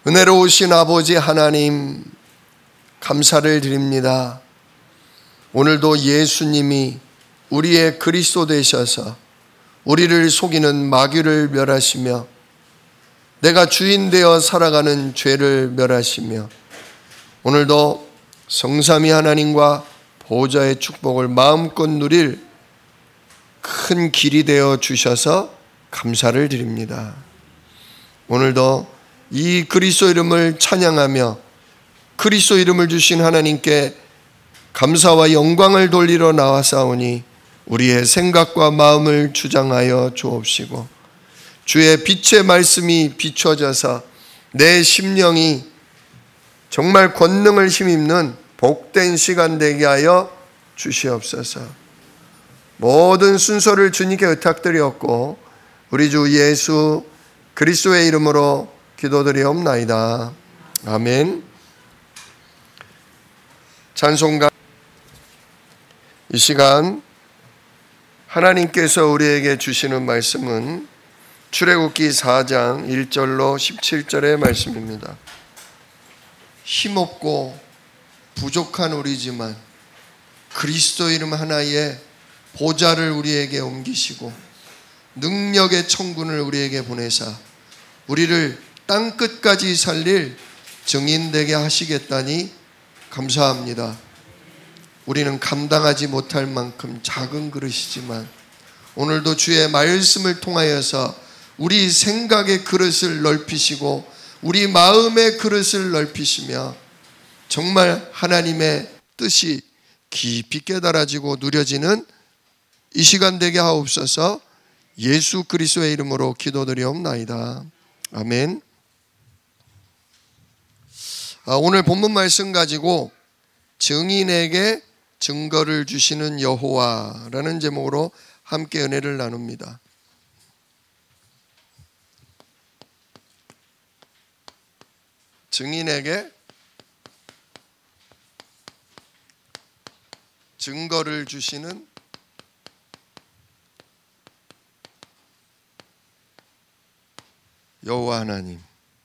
은혜로우신 아버지 하나님, 감사를 드립니다. 오늘도 예수님이 우리의 그리스도 되셔서 우리를 속이는 마귀를 멸하시며 내가 주인 되어 살아가는 죄를 멸하시며 오늘도 성삼위 하나님과 보좌의 축복을 마음껏 누릴 큰 길이 되어 주셔서 감사를 드립니다. 오늘도 이 그리스도 이름을 찬양하며 그리스도 이름을 주신 하나님께 감사와 영광을 돌리러 나와사오니 우리의 생각과 마음을 주장하여 주옵시고 주의 빛의 말씀이 비춰져서 내 심령이 정말 권능을 힘입는 복된 시간 되게 하여 주시옵소서. 모든 순서를 주님께 의탁드리었고 우리 주 예수 그리스도의 이름으로 기도드리옵나이다. 아멘. 찬송가 이 시간 하나님께서 우리에게 주시는 말씀은 출애굽기 4장 1절로 17절의 말씀입니다. 힘없고 부족한 우리지만 그리스도 이름 하나에 보좌를 우리에게 옮기시고 능력의 천군을 우리에게 보내사 우리를 땅끝까지 살릴 증인되게 하시겠다니 감사합니다. 우리는 감당하지 못할 만큼 작은 그릇이지만 오늘도 주의 말씀을 통하여서 우리 생각의 그릇을 넓히시고 우리 마음의 그릇을 넓히시며 정말 하나님의 뜻이 깊이 깨달아지고 누려지는 이 시간 되게 하옵소서. 예수 그리스도의 이름으로 기도드리옵나이다. 아멘. 오늘 본문 말씀 가지고 증인에게 증거를 주시는 여호와라는 제목으로 함께 은혜를 나눕니다. 증인에게 증거를 주시는 여호와 하나님.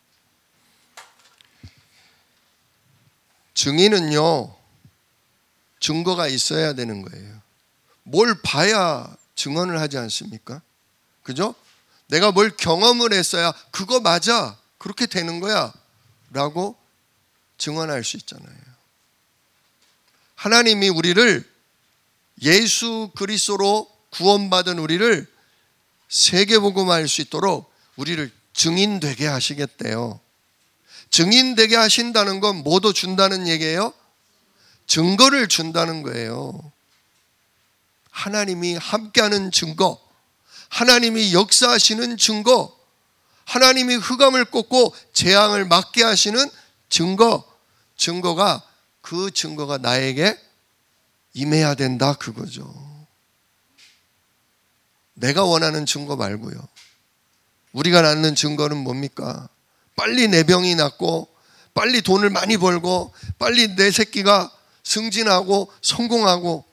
증인은요, 증거가 있어야 되는 거예요. 뭘 봐야 증언을 하지 않습니까? 그죠? 내가 뭘 경험을 했어야 그거 맞아, 그렇게 되는 거야 라고 증언할 수 있잖아요. 하나님이 우리를 예수 그리스도로 구원받은 우리를 세계복음화할 수 있도록 우리를 증인되게 하시겠대요. 증인되게 하신다는 건 뭐도 준다는 얘기예요? 증거를 준다는 거예요. 하나님이 함께하는 증거, 하나님이 역사하시는 증거, 하나님이 흑암을 꺾고 재앙을 막게 하시는 증거, 그 증거가 나에게 임해야 된다 그거죠. 내가 원하는 증거 말고요. 우리가 낳는 증거는 뭡니까? 빨리 내 병이 낫고 빨리 돈을 많이 벌고 빨리 내 새끼가 승진하고 성공하고,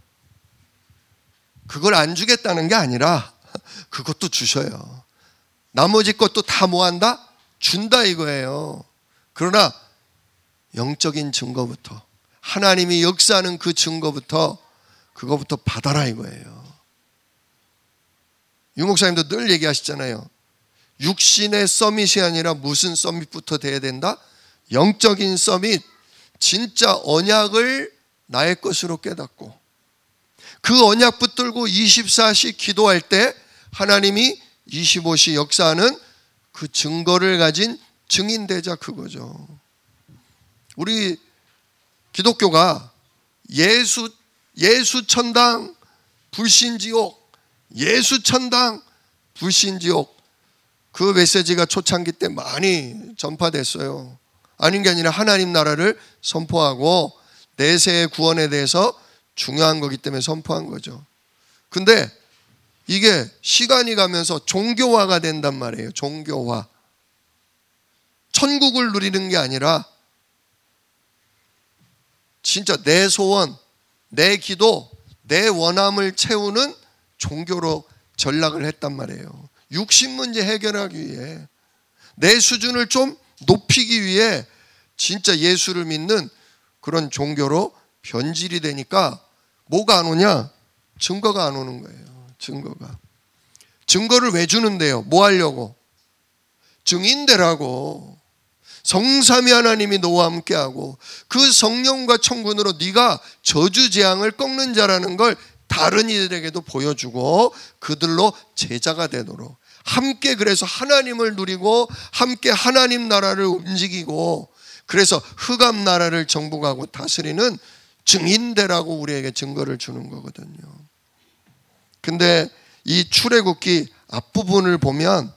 그걸 안 주겠다는 게 아니라 그것도 주셔요. 나머지 것도 다 뭐 한다? 준다 이거예요. 그러나 영적인 증거부터, 하나님이 역사하는 그 증거부터, 그거부터 받아라 이거예요. 유 목사님도 늘 얘기하시잖아요. 육신의 서밋이 아니라 무슨 서밋부터 돼야 된다? 영적인 서밋, 진짜 언약을 나의 것으로 깨닫고 그 언약 붙들고 24시 기도할 때 하나님이 25시 역사하는 그 증거를 가진 증인되자 그거죠. 우리 기독교가 예수천당 불신지옥, 예수천당 불신지옥, 그 메시지가 초창기 때 많이 전파됐어요. 아닌 게 아니라 하나님 나라를 선포하고 내세의 구원에 대해서 중요한 거기 때문에 선포한 거죠. 근데 이게 시간이 가면서 종교화가 된단 말이에요. 종교화. 천국을 누리는 게 아니라 진짜 내 소원, 내 기도, 내 원함을 채우는 종교로 전락을 했단 말이에요. 육신 문제 해결하기 위해 내 수준을 좀 높이기 위해 진짜 예수를 믿는 그런 종교로 변질이 되니까 뭐가 안 오냐? 증거가 안 오는 거예요. 증거를 왜 주는데요? 뭐 하려고? 증인되라고. 성삼위 하나님이 너와 함께하고 그 성령과 천군으로 네가 저주재앙을 꺾는 자라는 걸 다른 이들에게도 보여주고 그들로 제자가 되도록 함께 그래서 하나님을 누리고 함께 하나님 나라를 움직이고 그래서 흑암 나라를 정복하고 다스리는 증인되라고 우리에게 증거를 주는 거거든요. 근데 이 출애굽기 앞부분을 보면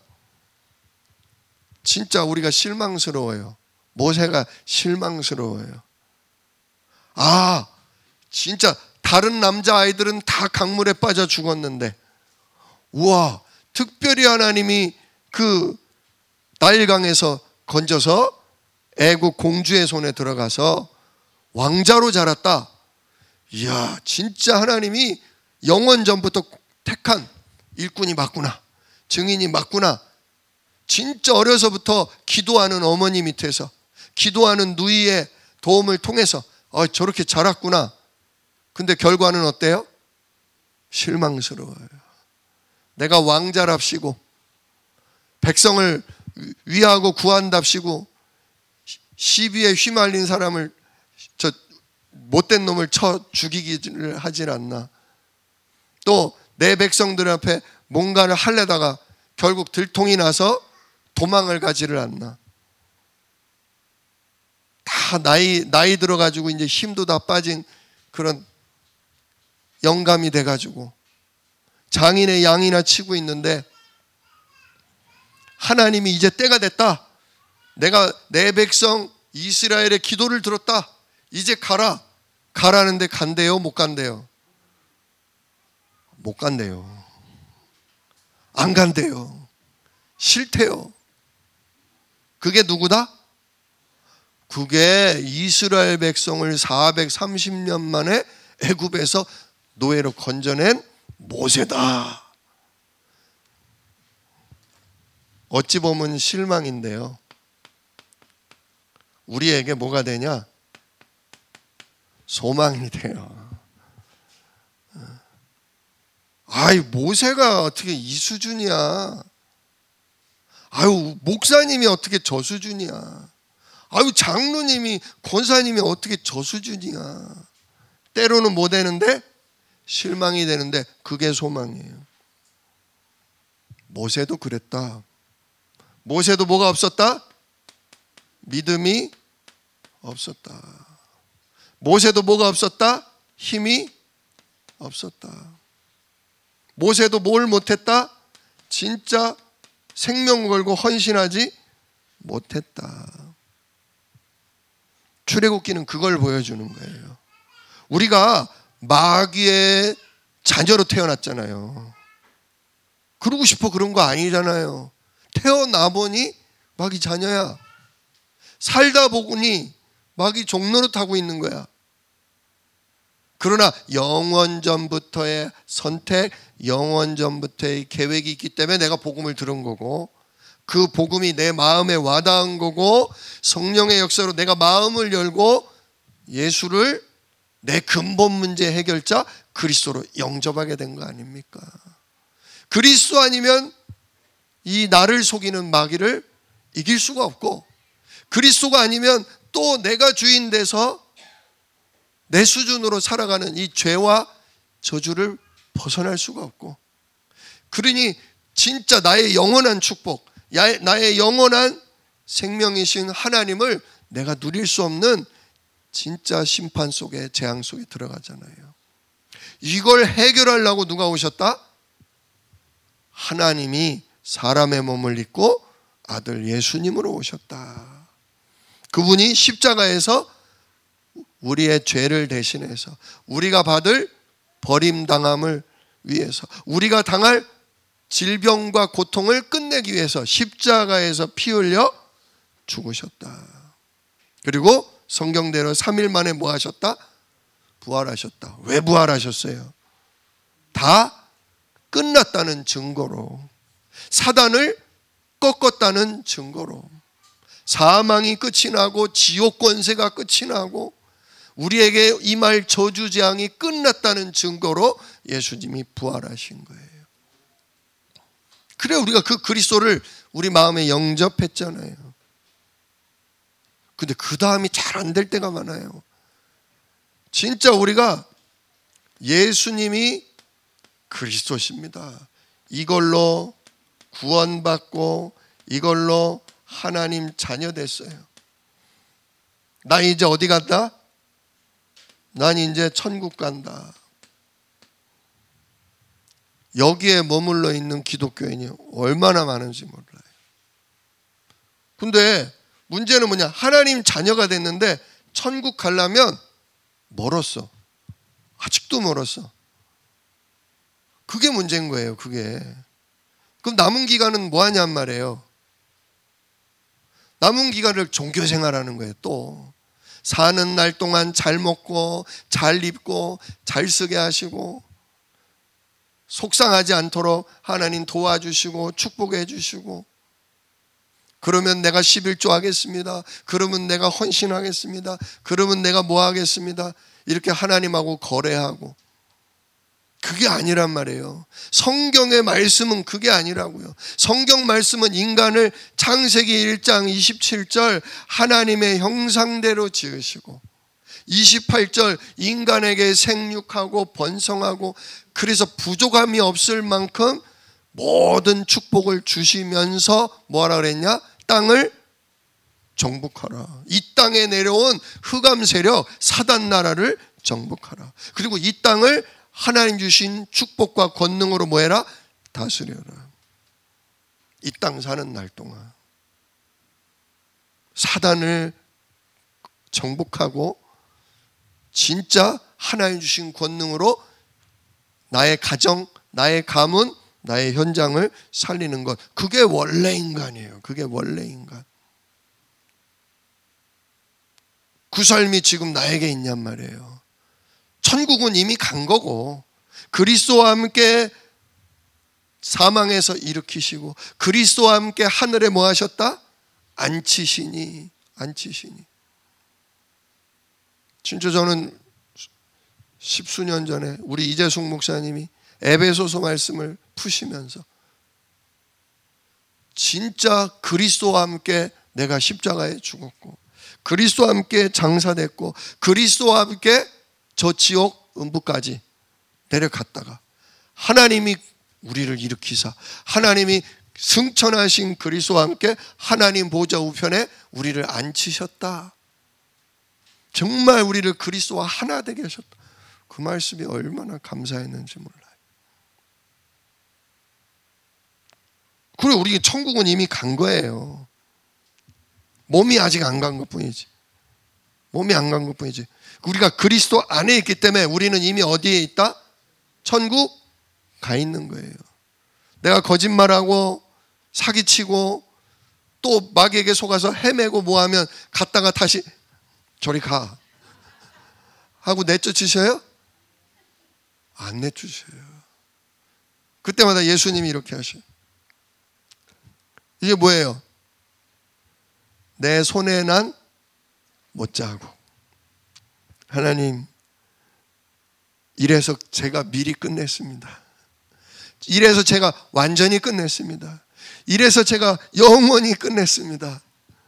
진짜 우리가 실망스러워요. 모세가 실망스러워요. 아, 진짜 다른 남자아이들은 다 강물에 빠져 죽었는데 우와, 특별히 하나님이 그 나일강에서 건져서 애국 공주의 손에 들어가서 왕자로 자랐다. 이야, 진짜 하나님이 영원 전부터 택한 일꾼이 맞구나. 증인이 맞구나. 진짜 어려서부터 기도하는 어머니 밑에서 기도하는 누이의 도움을 통해서 저렇게 자랐구나. 근데 결과는 어때요? 실망스러워요. 내가 왕자랍시고 백성을 위하고 구한답시고 시비에 휘말린 사람을 저 못된 놈을 쳐 죽이기를 하질 않나. 또 내 백성들 앞에 뭔가를 하려다가 결국 들통이 나서 도망을 가지를 않나. 다 나이 들어가지고 이제 힘도 다 빠진 그런 영감이 돼가지고 장인의 양이나 치고 있는데 하나님이 이제 때가 됐다. 내가 내 백성 이스라엘의 기도를 들었다. 이제 가라. 가라는데 간대요? 못 간대요? 못 간대요. 안 간대요. 싫대요. 그게 누구다? 그게 이스라엘 백성을 430년 만에 애굽에서 노예로 건져낸 모세다. 어찌 보면 실망인데요. 우리에게 뭐가 되냐? 소망이 돼요. 아이, 모세가 어떻게 이 수준이야? 아유, 목사님이 어떻게 저 수준이야? 아유, 장로님이, 권사님이 어떻게 저 수준이야? 때로는 뭐 되는데? 실망이 되는데 그게 소망이에요. 모세도 그랬다. 모세도 뭐가 없었다? 믿음이 없었다. 모세도 뭐가 없었다? 힘이 없었다. 모세도 뭘 못했다? 진짜 생명 걸고 헌신하지 못했다. 출애굽기는 그걸 보여주는 거예요. 우리가 마귀의 자녀로 태어났잖아요. 그러고 싶어 그런 거 아니잖아요. 태어나 보니 마귀 자녀야. 살다 보니 마귀 종노릇 하고 있는 거야. 그러나 영원전부터의 선택, 영원전부터의 계획이 있기 때문에 내가 복음을 들은 거고 그 복음이 내 마음에 와닿은 거고 성령의 역사로 내가 마음을 열고 예수를 내 근본 문제 해결자 그리스도로 영접하게 된 거 아닙니까? 그리스도 아니면 이 나를 속이는 마귀를 이길 수가 없고 그리스도가 아니면 또 내가 주인 돼서 내 수준으로 살아가는 이 죄와 저주를 벗어날 수가 없고 그러니 진짜 나의 영원한 축복, 나의 영원한 생명이신 하나님을 내가 누릴 수 없는 진짜 심판 속에 재앙 속에 들어가잖아요. 이걸 해결하려고 누가 오셨다? 하나님이 사람의 몸을 입고 아들 예수님으로 오셨다. 그분이 십자가에서 우리의 죄를 대신해서 우리가 받을 버림당함을 위해서 우리가 당할 질병과 고통을 끝내기 위해서 십자가에서 피 흘려 죽으셨다. 그리고 성경대로 3일 만에 뭐 하셨다? 부활하셨다. 왜 부활하셨어요? 다 끝났다는 증거로, 사단을 꺾었다는 증거로, 사망이 끝이 나고 지옥 권세가 끝이 나고 우리에게 임할 저주재앙이 끝났다는 증거로 예수님이 부활하신 거예요. 그래 우리가 그 그리스도를 우리 마음에 영접했잖아요. 근데 그 다음이 잘 안 될 때가 많아요. 진짜 우리가 예수님이 그리스도십니다. 이걸로 구원받고 이걸로 하나님 자녀 됐어요. 나 이제 어디 간다? 난 이제 천국 간다. 여기에 머물러 있는 기독교인이 얼마나 많은지 몰라요. 근데 문제는 뭐냐? 하나님 자녀가 됐는데 천국 가려면 멀었어. 아직도 멀었어. 그게 문제인 거예요. 그게. 그럼 남은 기간은 뭐 하냔 말이에요. 남은 기간을 종교생활하는 거예요. 또 사는 날 동안 잘 먹고 잘 입고 잘 쓰게 하시고 속상하지 않도록 하나님 도와주시고 축복해 주시고, 그러면 내가 11조 하겠습니다. 그러면 내가 헌신하겠습니다. 그러면 내가 뭐 하겠습니다. 이렇게 하나님하고 거래하고. 그게 아니란 말이에요. 성경의 말씀은 그게 아니라고요. 성경 말씀은 인간을 창세기 1장 27절 하나님의 형상대로 지으시고 28절 인간에게 생육하고 번성하고 그래서 부족함이 없을 만큼 모든 축복을 주시면서 뭐하라 그랬냐? 땅을 정복하라. 이 땅에 내려온 흑암 세력 사단 나라를 정복하라. 그리고 이 땅을 하나님 주신 축복과 권능으로 뭐해라? 다스려라. 이 땅 사는 날 동안 사단을 정복하고 진짜 하나님 주신 권능으로 나의 가정, 나의 가문, 나의 현장을 살리는 것. 그게 원래 인간이에요. 그게 원래 인간. 그 삶이 지금 나에게 있냔 말이에요. 천국은 이미 간 거고 그리스도와 함께 사망에서 일으키시고 그리스도와 함께 하늘에 뭐 하셨다? 앉히시니. 진짜 저는 십수년 전에 우리 이재숙 목사님이 에베소서 말씀을 푸시면서 진짜 그리스도와 함께 내가 십자가에 죽었고 그리스도와 함께 장사됐고 그리스도와 함께 저 지옥 음부까지 내려갔다가 하나님이 우리를 일으키사 하나님이 승천하신 그리스도와 함께 하나님 보좌 우편에 우리를 앉히셨다. 정말 우리를 그리스도와 하나 되게 하셨다. 그 말씀이 얼마나 감사했는지 몰라요. 그리고 우리 천국은 이미 간 거예요. 몸이 아직 안 간 것뿐이지. 몸이 안 간 것뿐이지. 우리가 그리스도 안에 있기 때문에 우리는 이미 어디에 있다? 천국 가 있는 거예요. 내가 거짓말하고 사기치고 또 마귀에게 속아서 헤매고 뭐하면 갔다가 다시 저리 가 하고 내쫓으셔요? 안 내쫓으셔요. 그때마다 예수님이 이렇게 하셔요. 이게 뭐예요? 내 손에 난 못자국. 하나님, 이래서 제가 미리 끝냈습니다. 이래서 제가 완전히 끝냈습니다. 이래서 제가 영원히 끝냈습니다.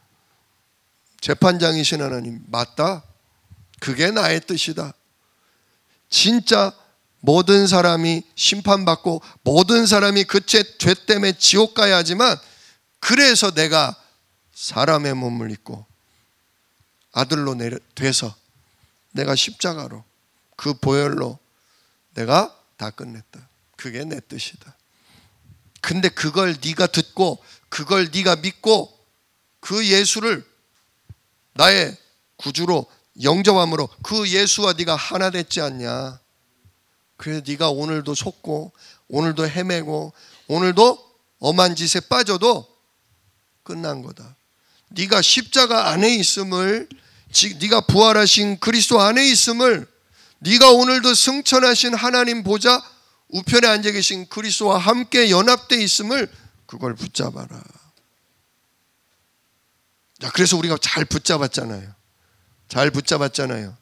재판장이신 하나님, 맞다. 그게 나의 뜻이다. 진짜 모든 사람이 심판받고 모든 사람이 그 죄 때문에 지옥 가야 하지만 그래서 내가 사람의 몸을 입고 아들로 돼서 내가 십자가로 그 보혈로 내가 다 끝냈다. 그게 내 뜻이다. 근데 그걸 네가 듣고 그걸 네가 믿고 그 예수를 나의 구주로 영접함으로 그 예수와 네가 하나 됐지 않냐. 그래서 네가 오늘도 속고 오늘도 헤매고 오늘도 엄한 짓에 빠져도 끝난 거다. 네가 십자가 안에 있음을, 네가 부활하신 그리스도 안에 있음을, 네가 오늘도 승천하신 하나님 보좌 우편에 앉아 계신 그리스도와 함께 연합되어 있음을 그걸 붙잡아라. 자, 그래서 우리가 잘 붙잡았잖아요. 잘 붙잡았잖아요.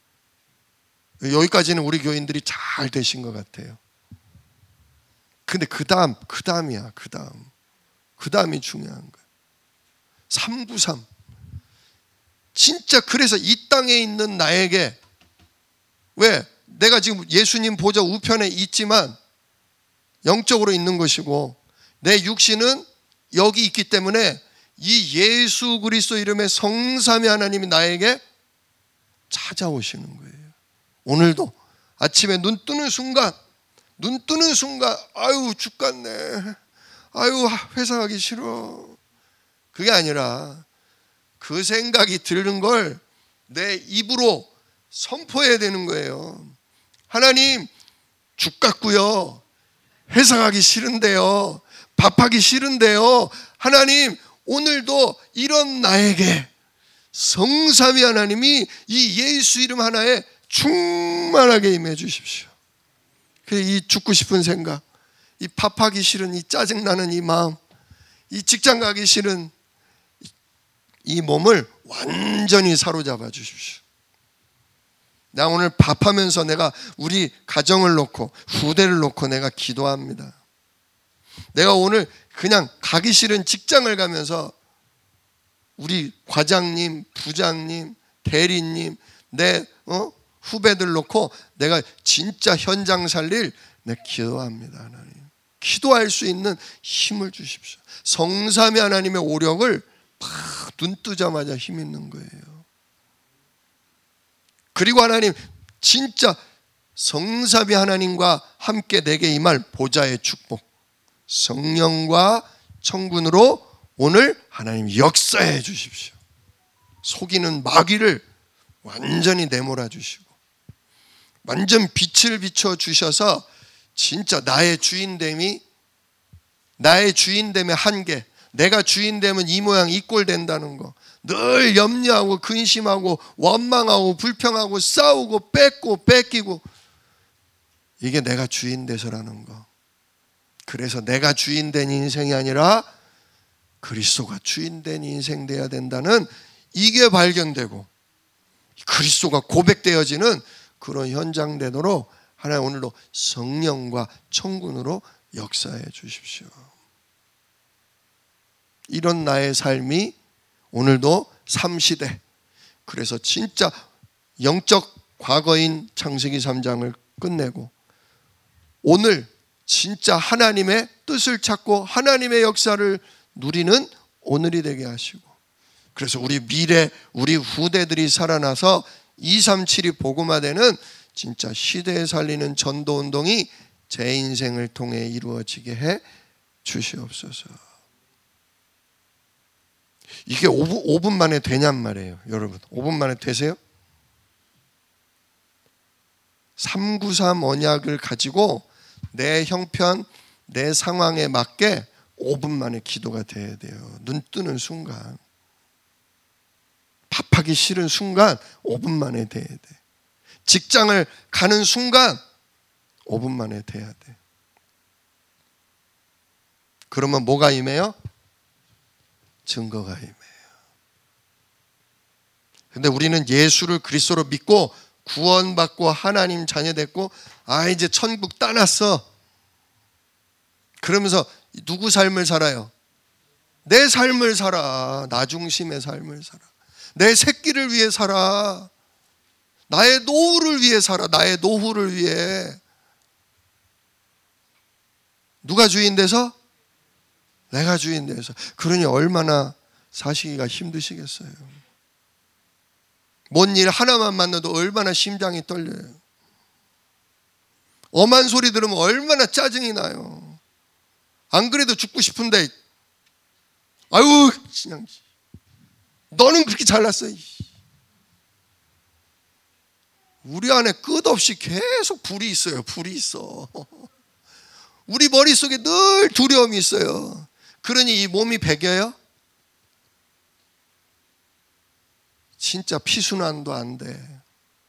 여기까지는 우리 교인들이 잘 되신 것 같아요. 근데 그 다음이야. 그 다음이 중요한 거예요. 393. 진짜 그래서 이 땅에 있는 나에게, 왜? 내가 지금 예수님 보좌 우편에 있지만 영적으로 있는 것이고, 내 육신은 여기 있기 때문에 이 예수 그리스도 이름의 성삼위 하나님이 나에게 찾아오시는 거예요. 오늘도 아침에 눈 뜨는 순간 아유 죽겠네, 아유 회사 가기 싫어, 그게 아니라 그 생각이 드는 걸 내 입으로 선포해야 되는 거예요. 하나님, 죽 같고요, 회사 가기 싫은데요, 밥하기 싫은데요, 하나님 오늘도 이런 나에게 성삼위 하나님이 이 예수 이름 하나에 충만하게 임해 주십시오. 이 죽고 싶은 생각, 이 밥하기 싫은 이 짜증나는 이 마음, 이 직장 가기 싫은 이 몸을 완전히 사로잡아 주십시오. 나 오늘 밥하면서 내가 우리 가정을 놓고 후대를 놓고 내가 기도합니다. 내가 오늘 그냥 가기 싫은 직장을 가면서 우리 과장님, 부장님, 대리님, 내 후배들 놓고 내가 진짜 현장 살릴 내 기도합니다. 하나님, 기도할 수 있는 힘을 주십시오. 성삼위 하나님의 오력을 팍 눈 뜨자마자 힘 있는 거예요. 그리고 하나님, 진짜 성삼위 하나님과 함께 내게 임할 보좌의 축복, 성령과 천군으로 오늘 하나님 역사해 주십시오. 속이는 마귀를 완전히 내몰아 주시고 완전 빛을 비춰 주셔서 진짜 나의 주인됨의 한계, 내가 주인되면 이 모양 이 꼴 된다는 거, 늘 염려하고 근심하고 원망하고 불평하고 싸우고 뺏기고, 이게 내가 주인 돼서라는 거. 그래서 내가 주인 된 인생이 아니라 그리스도가 주인 된 인생 돼야 된다는 이게 발견되고 그리스도가 고백되어지는 그런 현장 되도록 하나님 오늘도 성령과 천군으로 역사해 주십시오. 이런 나의 삶이 오늘도 3시대, 그래서 진짜 영적 과거인 창세기 3장을 끝내고 오늘 진짜 하나님의 뜻을 찾고 하나님의 역사를 누리는 오늘이 되게 하시고, 그래서 우리 미래, 우리 후대들이 살아나서 237이 복음화되는 진짜 시대에 살리는 전도운동이 제 인생을 통해 이루어지게 해 주시옵소서. 이게 5분 만에 되냔 말이에요. 여러분 5분 만에 되세요? 393 언약을 가지고 내 형편, 내 상황에 맞게 5분 만에 기도가 돼야 돼요. 눈 뜨는 순간, 밥하기 싫은 순간 5분 만에 돼야 돼. 직장을 가는 순간 5분 만에 돼야 돼. 그러면 뭐가 임해요? 증거가 임해요. 근데 우리는 예수를 그리스도로 믿고 구원받고 하나님 자녀 됐고, 이제 천국 따놨어. 그러면서 누구 삶을 살아요? 내 삶을 살아. 나 중심의 삶을 살아. 내 새끼를 위해 살아. 나의 노후를 위해 살아. 나의 노후를 위해. 누가 주인 돼서? 내가 주인 돼서. 그러니 얼마나 사시기가 힘드시겠어요. 뭔 일 하나만 만나도 얼마나 심장이 떨려요. 엄한 소리 들으면 얼마나 짜증이 나요. 안 그래도 죽고 싶은데, 아유 그냥 너는 그렇게 잘났어. 우리 안에 끝없이 계속 불이 있어요. 불이 있어. 우리 머릿속에 늘 두려움이 있어요. 그러니 이 몸이 배겨요? 진짜 피순환도 안 돼.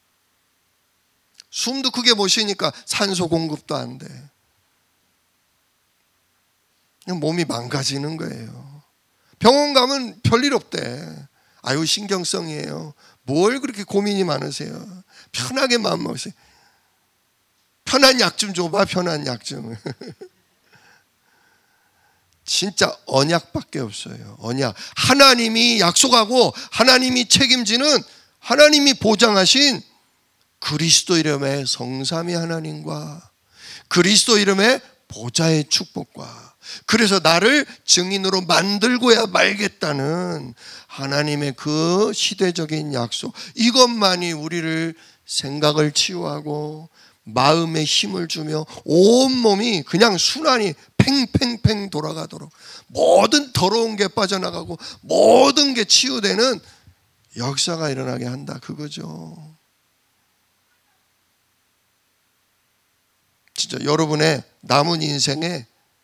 숨도 크게 못 쉬니까 산소 공급도 안 돼. 몸이 망가지는 거예요. 병원 가면 별일 없대. 아유, 신경성이에요. 뭘 그렇게 고민이 많으세요? 편하게 마음 먹으세요. 편한 약 좀 줘봐, 편한 약 좀. 진짜 언약밖에 없어요. 언약. 하나님이 약속하고 하나님이 책임지는, 하나님이 보장하신 그리스도 이름의 성삼위 하나님과 그리스도 이름의 보좌의 축복과, 그래서 나를 증인으로 만들고야 말겠다는 하나님의 그 시대적인 약속, 이것만이 우리를 생각을 치유하고 마음에 힘을 주며 온몸이 그냥 순환이 팽팽팽 돌아가도록, 모든 더러운 게 빠져나가고 모든 게 치유되는 역사가 일어나게 한다, 그거죠. 진짜 여러분의 남은 인생의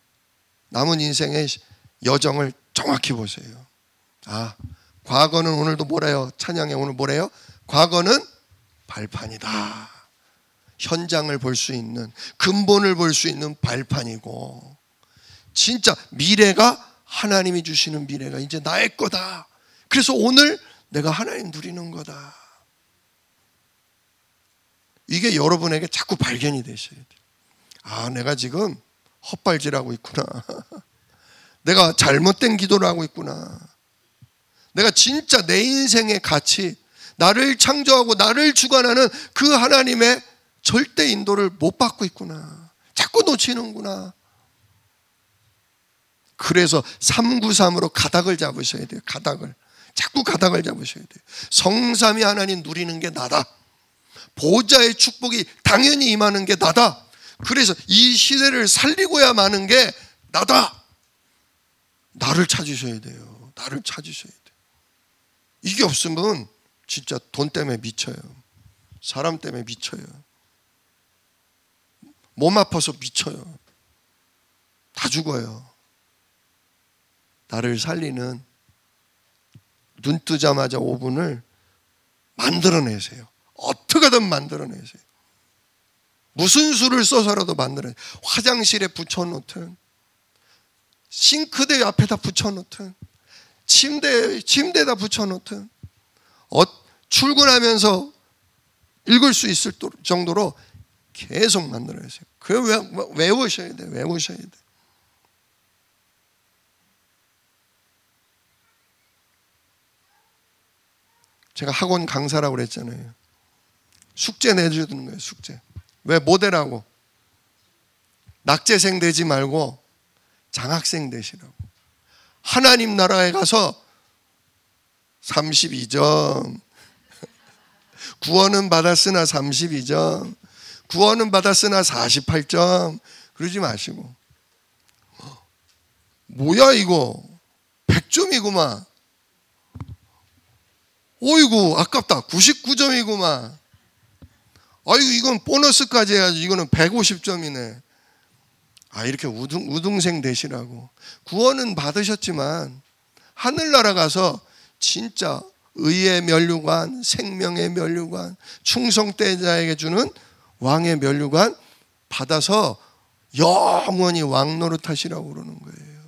여정을 정확히 보세요. 아, 과거는 오늘도 뭐래요? 찬양에 오늘 뭐래요? 과거는 발판이다. 현장을 볼 수 있는, 근본을 볼 수 있는 발판이고, 진짜 미래가 하나님이 주시는 미래가 이제 나의 거다. 그래서 오늘 내가 하나님 누리는 거다. 이게 여러분에게 자꾸 발견이 되셔야 돼요. 아, 내가 지금 헛발질하고 있구나. 내가 잘못된 기도를 하고 있구나. 내가 진짜 내 인생의 가치, 나를 창조하고 나를 주관하는 그 하나님의 절대 인도를 못 받고 있구나. 자꾸 놓치는구나. 그래서 393으로 가닥을 잡으셔야 돼요. 가닥을. 자꾸 가닥을 잡으셔야 돼요. 성삼위 하나님 누리는 게 나다. 보좌의 축복이 당연히 임하는 게 나다. 그래서 이 시대를 살리고야 마는 게 나다. 나를 찾으셔야 돼요. 나를 찾으셔야 돼요. 이게 없으면 진짜 돈 때문에 미쳐요. 사람 때문에 미쳐요. 몸 아파서 미쳐요. 다 죽어요. 나를 살리는 눈 뜨자마자 5분을 만들어내세요. 어떻게든 만들어내세요. 무슨 수를 써서라도 만들어내세요. 화장실에 붙여놓든, 싱크대 앞에다 붙여놓든, 침대에다 붙여놓든, 출근하면서 읽을 수 있을 정도로 계속 만들어내세요. 그걸 외우셔야 돼요. 외우셔야 돼요. 제가 학원 강사라고 그랬잖아요. 숙제 내주는 거예요. 숙제. 왜? 모델하고. 낙제생 되지 말고 장학생 되시라고. 하나님 나라에 가서 32점, 구원은 받았으나 32점, 구원은 받았으나 48점, 그러지 마시고, 뭐야 이거 100점이구만, 어이구 아깝다 99점이구만, 아이고 이건 보너스까지 해야지, 이거는 150점이네. 아, 이렇게 우등생 되시라고. 구원은 받으셨지만 하늘나라 가서 진짜 의의 면류관, 생명의 면류관, 충성되자에게 주는 왕의 면류관 받아서 영원히 왕노릇 하시라고 그러는 거예요.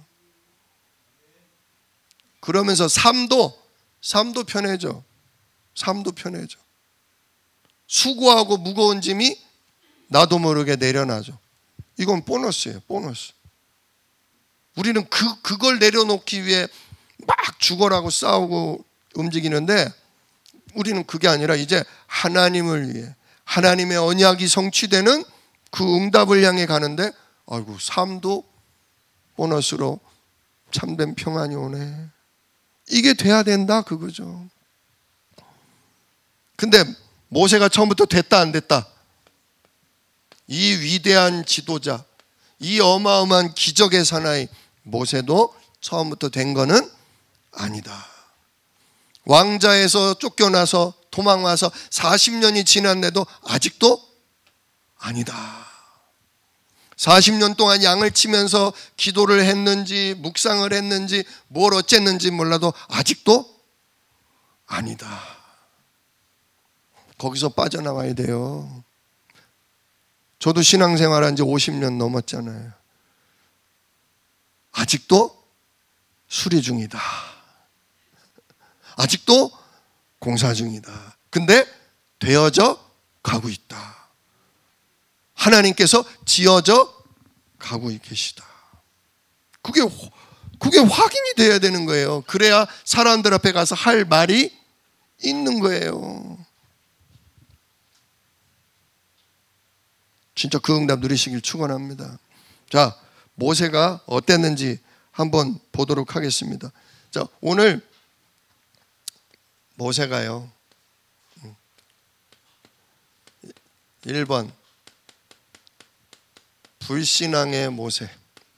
그러면서 삶도 편해져. 삶도 편해져. 수고하고 무거운 짐이 나도 모르게 내려놔줘. 이건 보너스예요. 보너스. 우리는 그걸 내려놓기 위해 막 죽어라고 싸우고 움직이는데, 우리는 그게 아니라 이제 하나님을 위해, 하나님의 언약이 성취되는 그 응답을 향해 가는데, 아이고 삶도 보너스로 참된 평안이 오네. 이게 돼야 된다, 그거죠. 근데 모세가 처음부터 됐다 안 됐다, 이 위대한 지도자, 이 어마어마한 기적의 사나이 모세도 처음부터 된 거는 아니다. 왕자에서 쫓겨나서 도망와서 40년이 지났는데도 아직도 아니다. 40년 동안 양을 치면서 기도를 했는지 묵상을 했는지 뭘 어쨌는지 몰라도 아직도 아니다. 거기서 빠져나와야 돼요. 저도 신앙생활한 지 50년 넘었잖아요. 아직도 수리 중이다. 아직도 공사 중이다. 근데 되어져 가고 있다. 하나님께서 지어져 가고 계시다. 그게 확인이 돼야 되는 거예요. 그래야 사람들 앞에 가서 할 말이 있는 거예요. 진짜 그 응답 누리시길 축원합니다. 자, 모세가 어땠는지 한번 보도록 하겠습니다. 자, 오늘 모세가요, 1번 불신앙의 모세.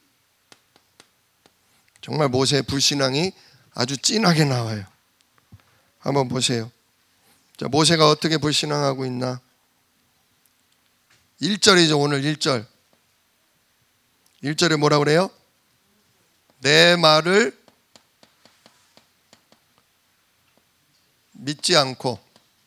정말 모세의 불신앙이 아주 진하게 나와요. 한번 보세요. 자, 모세가 어떻게 불신앙하고 있나? 1절이죠. 오늘 1절. 1절에 뭐라고 그래요? 내 말을 믿지 않고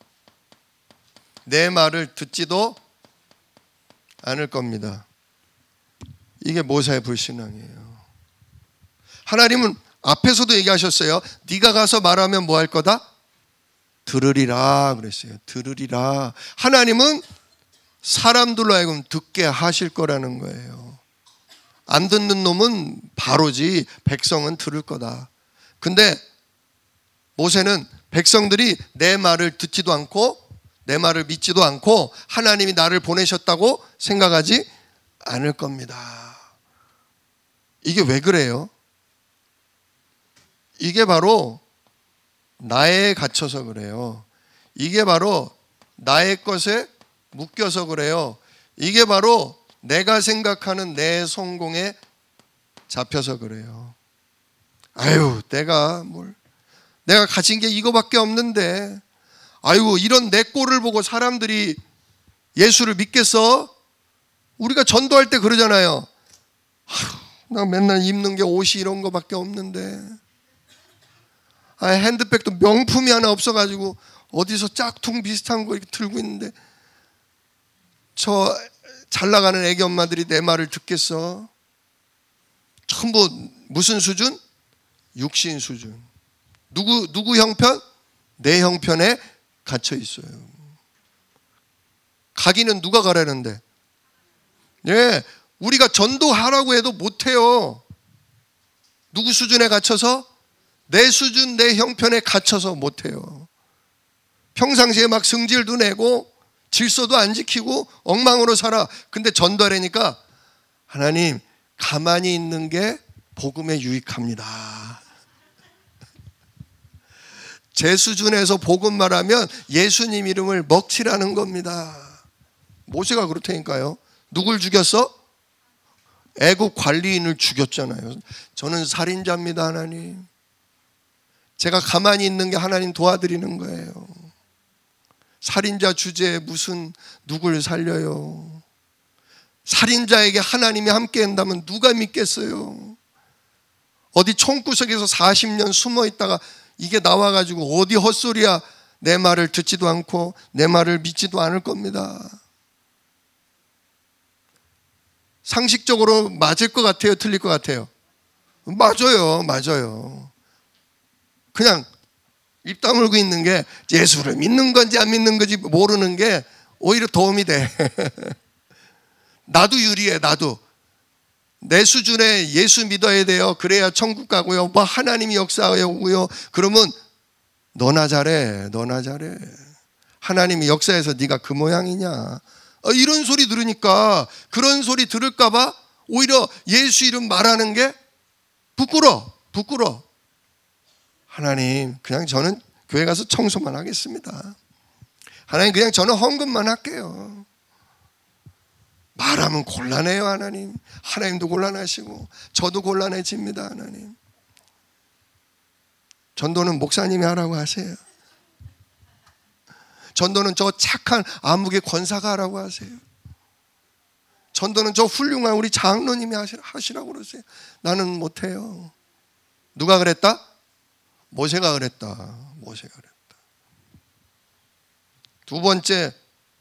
내 말을 듣지도 않을 겁니다. 이게 모세의 불신앙이에요. 하나님은 앞에서도 얘기하셨어요. 네가 가서 말하면 뭐 할 거다? 들으리라 그랬어요. 들으리라. 하나님은 사람들로 하여금 듣게 하실 거라는 거예요. 안 듣는 놈은 바로지 백성은 들을 거다. 근데 모세는 백성들이 내 말을 듣지도 않고 내 말을 믿지도 않고 하나님이 나를 보내셨다고 생각하지 않을 겁니다. 이게 왜 그래요? 이게 바로 나에 갇혀서 그래요. 이게 바로 나의 것에 묶여서 그래요. 이게 바로 내가 생각하는 내 성공에 잡혀서 그래요. 아유, 내가 가진 게 이거밖에 없는데, 아유, 이런 내 꼴을 보고 사람들이 예수를 믿겠어? 우리가 전도할 때 그러잖아요. 아유, 나 맨날 입는 게 옷이 이런 거밖에 없는데, 핸드백도 명품이 하나 없어가지고 어디서 짝퉁 비슷한 거 이렇게 들고 있는데, 저 잘 나가는 애기 엄마들이 내 말을 듣겠어? 전부 무슨 수준? 육신 수준. 누구 형편? 내 형편에 갇혀 있어요. 가기는 누가 가라는데? 예, 우리가 전도하라고 해도 못해요. 누구 수준에 갇혀서? 내 수준, 내 형편에 갇혀서 못해요. 평상시에 막 성질도 내고 질서도 안 지키고 엉망으로 살아. 근데 전도하려니까 하나님, 가만히 있는 게 복음에 유익합니다. 제 수준에서 복음 말하면 예수님 이름을 먹칠하는 겁니다. 모세가 그렇다니까요. 누굴 죽였어? 애국 관리인을 죽였잖아요. 저는 살인자입니다, 하나님. 제가 가만히 있는 게 하나님 도와드리는 거예요. 살인자 주제에 무슨 누굴 살려요? 살인자에게 하나님이 함께 한다면 누가 믿겠어요? 어디 총구석에서 40년 숨어 있다가 이게 나와가지고 어디 헛소리야. 내 말을 듣지도 않고 내 말을 믿지도 않을 겁니다. 상식적으로 맞을 것 같아요? 틀릴 것 같아요? 맞아요. 그냥 입 다물고 있는 게 예수를 믿는 건지 안 믿는 건지 모르는 게 오히려 도움이 돼. 나도 유리해. 나도 내 수준에 예수 믿어야 돼요. 그래야 천국 가고요. 뭐 하나님이 역사하여 오고요. 그러면 너나 잘해. 하나님이 역사해서 네가 그 모양이냐. 이런 소리 들으니까 그런 소리 들을까 봐 오히려 예수 이름 말하는 게 부끄러워. 하나님, 그냥 저는 교회 가서 청소만 하겠습니다. 하나님, 그냥 저는 헌금만 할게요. 말하면 곤란해요, 하나님. 하나님도 곤란하시고 저도 곤란해집니다, 하나님. 전도는 목사님이 하라고 하세요. 전도는 저 착한 암흑의 권사가 하라고 하세요. 전도는 저 훌륭한 우리 장로님이 하시라고 그러세요. 나는 못해요. 누가 그랬다? 모세가 그랬다. 두 번째,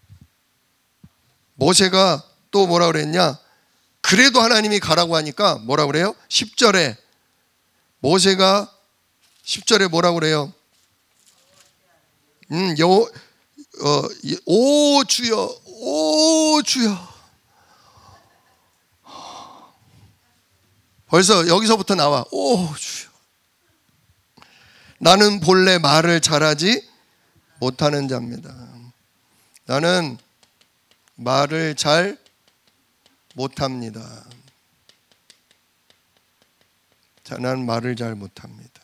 모세가 또 뭐라 그랬냐? 그래도 하나님이 가라고 하니까 뭐라 그래요? 10절에 모세가 10절에 뭐라고 그래요? 오 주여, 오 주여. 벌써 여기서부터 나와. 오 주여. 나는 본래 말을 잘하지 못하는 자입니다. 나는 말을 잘 못합니다. 자, 나는 말을 잘 못합니다.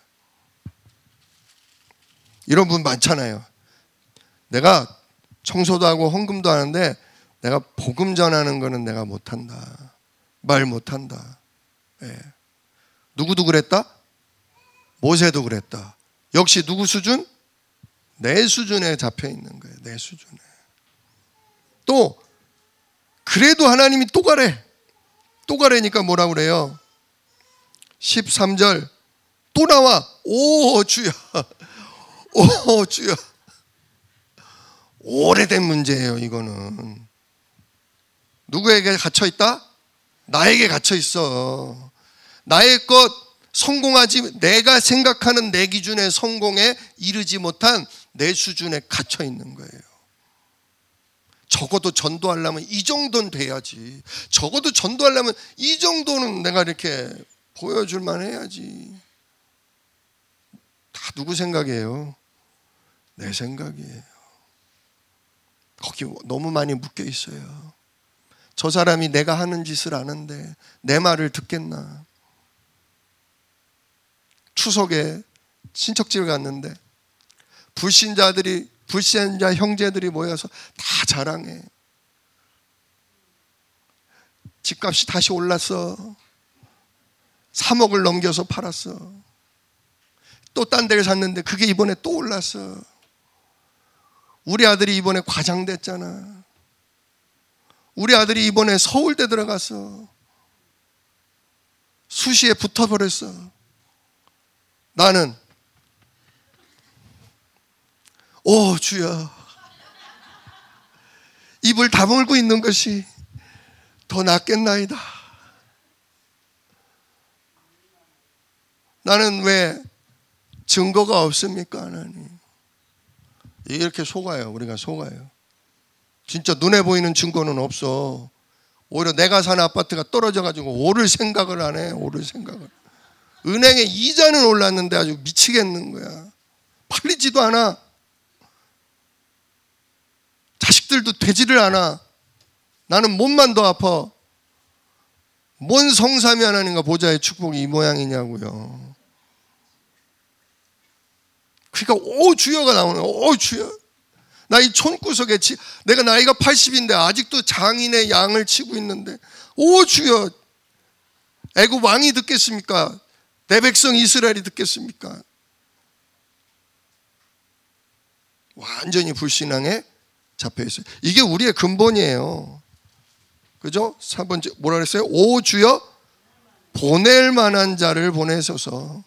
이런 분 많잖아요. 내가 청소도 하고 헌금도 하는데 내가 복음 전하는 거는 내가 못한다. 말 못한다. 예. 누구도 그랬다? 모세도 그랬다. 역시 누구 수준? 내 수준에 잡혀 있는 거예요. 내 수준에. 또 그래도 하나님이 또 가래. 또 가래니까 뭐라고 그래요? 13절 또 나와. 오 주여, 오 주여. 오래된 문제예요. 이거는 누구에게 갇혀있다? 나에게 갇혀있어. 나의 것 성공하지, 내가 생각하는 내 기준의 성공에 이르지 못한 내 수준에 갇혀있는 거예요. 적어도 전도하려면 이 정도는 돼야지. 적어도 전도하려면 이 정도는 내가 이렇게 보여줄 만 해야지. 다 누구 생각이에요? 내 생각이에요. 거기 너무 많이 묶여 있어요. 저 사람이 내가 하는 짓을 아는데 내 말을 듣겠나? 추석에 친척집을 갔는데 불신자 형제들이 모여서 다 자랑해. 집값이 다시 올랐어. 3억을 넘겨서 팔았어. 또 딴 데를 샀는데 그게 이번에 또 올랐어. 우리 아들이 이번에 과장됐잖아. 우리 아들이 이번에 서울대 들어갔어. 수시에 붙어버렸어. 나는 오 주여, 입을 다물고 있는 것이 더 낫겠나이다. 나는 왜 증거가 없습니까? 하나님. 이렇게 속아요. 우리가 속아요. 진짜 눈에 보이는 증거는 없어. 오히려 내가 사는 아파트가 떨어져가지고 오를 생각을 안 해. 오를 생각을. 은행에 이자는 올랐는데 아주 미치겠는 거야. 팔리지도 않아. 자식들도 되지를 않아. 나는 몸만 더 아파. 뭔 성삼위 하나님과 보좌의 축복이 이 모양이냐고요. 그러니까 오 주여가 나오는 거야. 오 주여. 나 이 촌구석에 내가 나이가 80인데 아직도 장인의 양을 치고 있는데 오 주여. 애굽 왕이 듣겠습니까? 내 백성 이스라엘이 듣겠습니까? 완전히 불신앙에 잡혀 있어요. 이게 우리의 근본이에요. 그죠? 4번째 뭐라 그랬어요? 오 주여, 보낼 만한 자를 보내소서.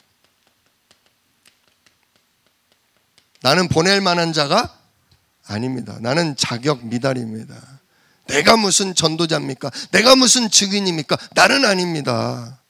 나는 보낼 만한 자가 아닙니다. 나는 자격 미달입니다. 내가 무슨 전도자입니까? 내가 무슨 증인입니까? 나는 아닙니다.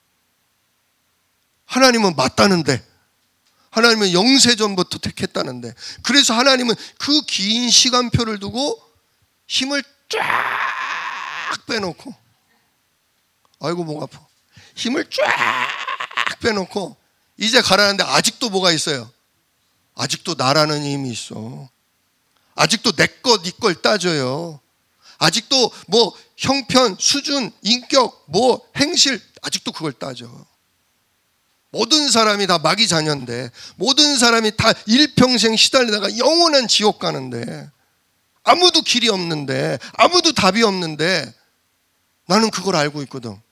하나님은 맞다는데, 하나님은 영세전부터 택했다는데, 그래서 하나님은 그 긴 시간표를 두고 힘을 쫙 빼놓고, 아이고 목 아파. 힘을 쫙 빼놓고 이제 가라는데 아직도 뭐가 있어요? 아직도 나라는 힘이 있어. 아직도 내 것, 네 걸 따져요. 아직도 뭐 형편, 수준, 인격, 뭐 행실, 아직도 그걸 따져. 모든 사람이 다 마귀 자녀인데, 모든 사람이 다 일평생 시달리다가 영원한 지옥 가는데, 아무도 길이 없는데, 아무도 답이 없는데, 나는 그걸 알고 있거든.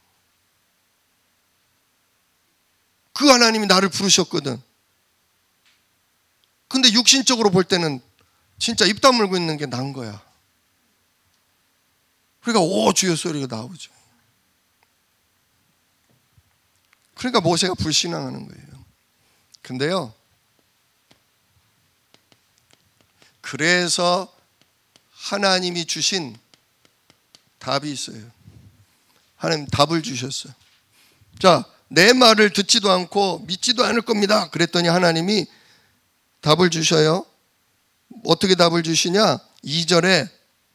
그 하나님이 나를 부르셨거든. 근데 육신적으로 볼 때는 진짜 입 다물고 있는 게 난 거야. 그러니까 오 주여 소리가 나오죠. 그러니까 모세가 불신앙하는 거예요. 근데요, 그래서 하나님이 주신 답이 있어요. 하나님 답을 주셨어요. 자, 내 말을 듣지도 않고 믿지도 않을 겁니다. 그랬더니 하나님이 답을 주셔요. 어떻게 답을 주시냐? 2절에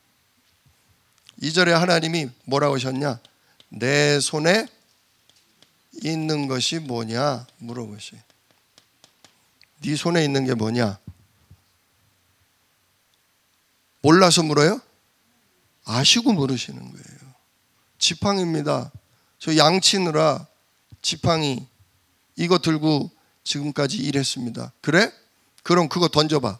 하나님이 뭐라고 하셨냐? 내 손에 있는 것이 뭐냐 물어보시. 네 손에 있는 게 뭐냐? 몰라서 물어요? 아시고 물으시는 거예요. 지팡이입니다. 저 양치느라 지팡이 이거 들고 지금까지 일했습니다. 그래? 그럼 그거 던져봐.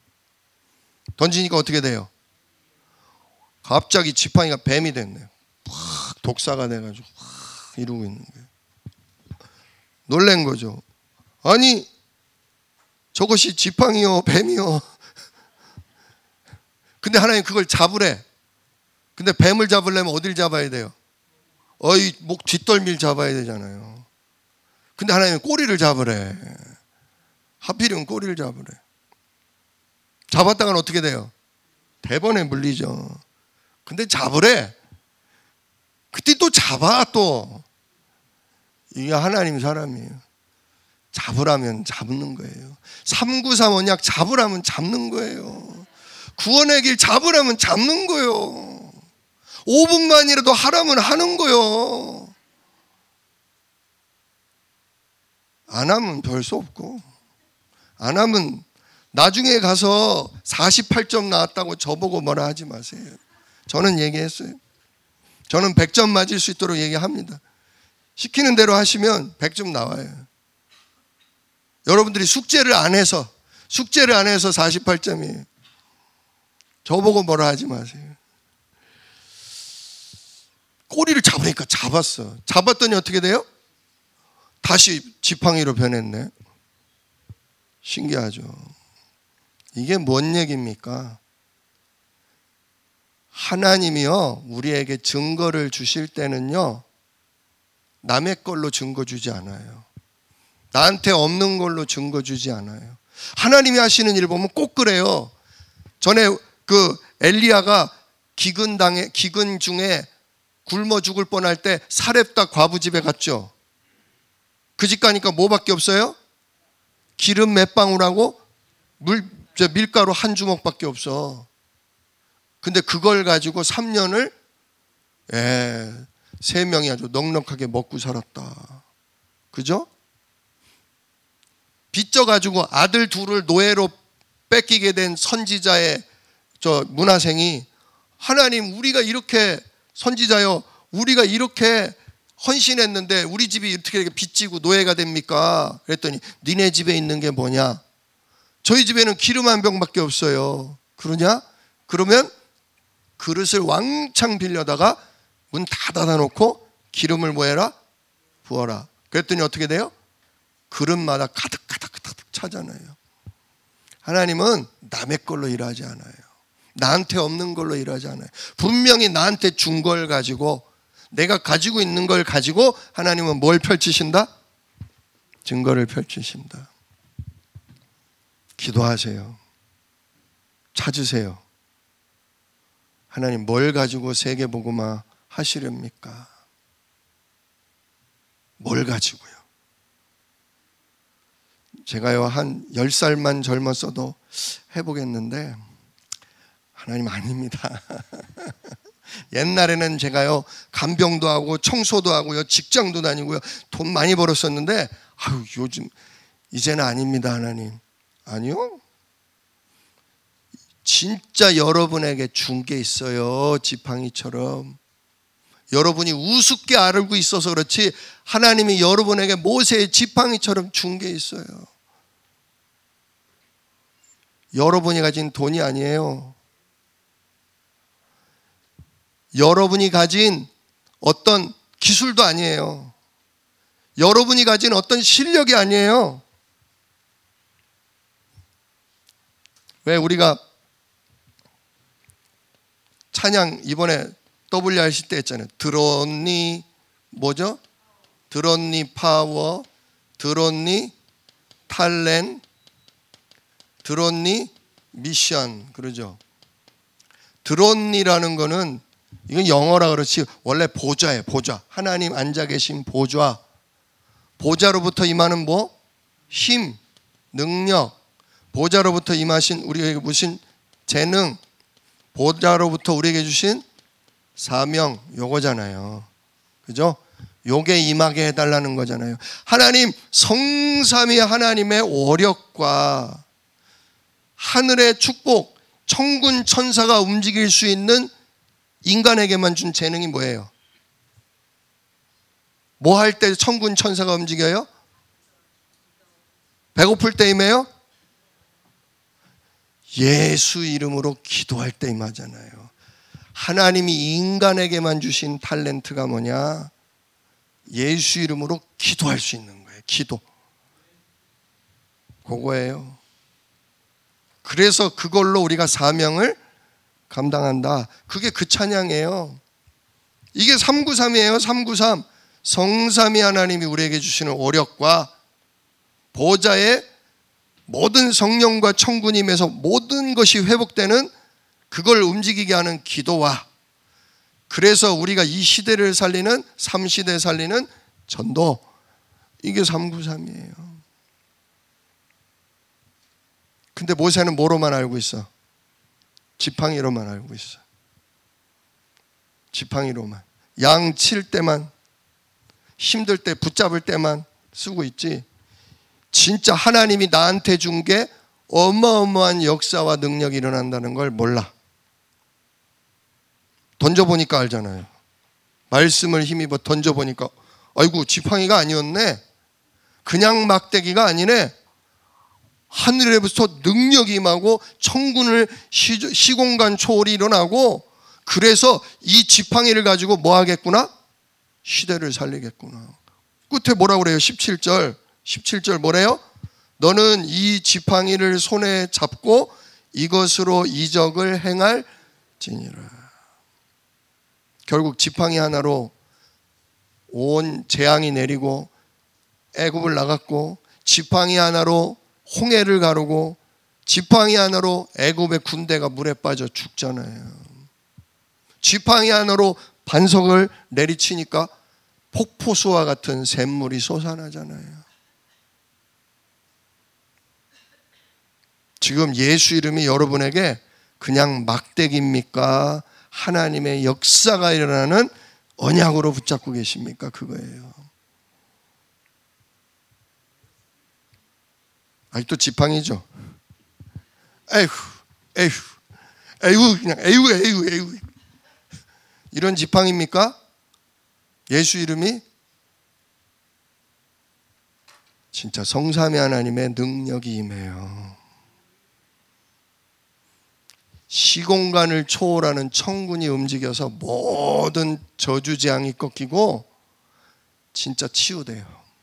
던지니까 어떻게 돼요? 갑자기 지팡이가 뱀이 됐네요. 팍 독사가 돼가지고 팍 이러고 있는 거예요. 놀란 거죠. 아니 저것이 지팡이요 뱀이요. 근데 하나님 그걸 잡으래. 근데 뱀을 잡으려면 어딜 잡아야 돼요? 목 뒷덜미를 잡아야 되잖아요. 근데 하나님은 꼬리를 잡으래. 하필이면 꼬리를 잡으래. 잡았다가는 어떻게 돼요? 대번에 물리죠. 근데 잡으래. 그때 또 잡아 또. 이게 하나님 사람이에요. 잡으라면 잡는 거예요. 393 언약 잡으라면 잡는 거예요. 구원의 길 잡으라면 잡는 거예요. 5분만이라도 하라면 하는 거예요. 안 하면 별 수 없고, 안 하면 나중에 가서 48점 나왔다고 저보고 뭐라 하지 마세요. 저는 얘기했어요. 저는 100점 맞을 수 있도록 얘기합니다. 시키는 대로 하시면 100점 나와요. 여러분들이 숙제를 안 해서 48점이에요. 저보고 뭐라 하지 마세요. 꼬리를 잡으니까 잡았어. 잡았더니 어떻게 돼요? 다시 지팡이로 변했네. 신기하죠. 이게 뭔 얘기입니까? 하나님이요, 우리에게 증거를 주실 때는요, 남의 걸로 증거 주지 않아요. 나한테 없는 걸로 증거 주지 않아요. 하나님이 하시는 일 보면 꼭 그래요. 전에 그 엘리야가 기근 중에 굶어 죽을 뻔할 때 사렙다 과부 집에 갔죠. 그 집 가니까 뭐밖에 없어요? 기름 몇 방울하고 밀가루 한 주먹밖에 없어. 근데 그걸 가지고 3년을 3명이 아주 넉넉하게 먹고 살았다. 그죠? 빚져가지고 아들 둘을 노예로 뺏기게 된 선지자의 저 문하생이, 하나님 우리가 이렇게 선지자여 우리가 이렇게 헌신했는데 우리 집이 어떻게 이렇게 빚지고 노예가 됩니까? 그랬더니 니네 집에 있는 게 뭐냐? 저희 집에는 기름 한 병밖에 없어요. 그러냐? 그러면 그릇을 왕창 빌려다가 문 다 닫아놓고 기름을 뭐해라? 부어라. 그랬더니 어떻게 돼요? 그릇마다 가득 차잖아요. 하나님은 남의 걸로 일하지 않아요. 나한테 없는 걸로 일하지 않아요. 분명히 나한테 준 걸 가지고, 내가 가지고 있는 걸 가지고 하나님은 뭘 펼치신다? 증거를 펼치신다. 기도하세요. 찾으세요. 하나님 뭘 가지고 세계복음화 하시렵니까? 뭘 가지고요? 제가요 한 10살만 젊었어도 해보겠는데 하나님 아닙니다. 옛날에는 제가요 간병도 하고 청소도 하고요 직장도 다니고요 돈 많이 벌었었는데 요즘 이제는 아닙니다. 하나님 아니요. 진짜 여러분에게 준 게 있어요. 지팡이처럼. 여러분이 우습게 알고 있어서 그렇지 하나님이 여러분에게 모세의 지팡이처럼 준 게 있어요. 여러분이 가진 돈이 아니에요. 여러분이 가진 어떤 기술도 아니에요. 여러분이 가진 어떤 실력이 아니에요. 왜 우리가 찬양 이번에 WRC 때 했잖아요. 들었니 뭐죠? 들었니 파워, 들었니 탤런트, 들었니 미션, 그러죠. 들었니라는 거는 이건 영어라 그렇지 원래 보좌예요. 보좌. 하나님 앉아 계신 보좌. 보좌로부터 임하는 뭐? 힘, 능력. 보좌로부터 임하신 우리에게 주신 재능, 보좌로부터 우리에게 주신 사명, 요거잖아요. 그죠? 요게 임하게 해달라는 거잖아요. 하나님, 성삼위 하나님의 오력과 하늘의 축복, 천군 천사가 움직일 수 있는 인간에게만 준 재능이 뭐예요? 뭐 할 때 천군 천사가 움직여요? 배고플 때 임해요? 예수 이름으로 기도할 때 임하잖아요. 하나님이 인간에게만 주신 탤런트가 뭐냐? 예수 이름으로 기도할 수 있는 거예요. 기도. 그거예요. 그래서 그걸로 우리가 사명을 감당한다. 그게 그 찬양이에요. 이게 393이에요. 393. 성삼위 하나님이 우리에게 주시는 오력과 보좌의 모든 성령과 천군임에서 모든 것이 회복되는 그걸 움직이게 하는 기도와, 그래서 우리가 이 시대를 살리는 3시대 살리는 전도, 이게 393이에요. 근데 모세는 뭐로만 알고 있어? 지팡이로만 알고 있어. 지팡이로만. 양 칠 때만, 힘들 때 붙잡을 때만 쓰고 있지, 진짜 하나님이 나한테 준 게 어마어마한 역사와 능력이 일어난다는 걸 몰라. 던져보니까 알잖아요. 말씀을 힘입어 던져보니까 아이고 지팡이가 아니었네, 그냥 막대기가 아니네, 하늘에부터 능력이 임하고 천군을 시공간 초월이 일어나고, 그래서 이 지팡이를 가지고 뭐 하겠구나? 시대를 살리겠구나. 끝에 뭐라고 그래요? 17절 뭐래요? 너는 이 지팡이를 손에 잡고 이것으로 이적을 행할지니라. 결국 지팡이 하나로 온 재앙이 내리고 애굽을 나갔고, 지팡이 하나로 홍해를 가르고, 지팡이 하나로 애굽의 군대가 물에 빠져 죽잖아요. 지팡이 하나로 반석을 내리치니까 폭포수와 같은 샘물이 솟아나잖아요. 지금 예수 이름이 여러분에게 그냥 막대기입니까? 하나님의 역사가 일어나는 언약으로 붙잡고 계십니까? 그거예요. 아직도 지팡이죠. 에휴 그냥 에휴 이런 지팡이입니까? 예수 이름이 진짜 성삼위 하나님의 능력이 임해요. 시공간을 초월하는 천군이 움직여서 모든 저주재앙이 꺾이고 진짜 치유돼요.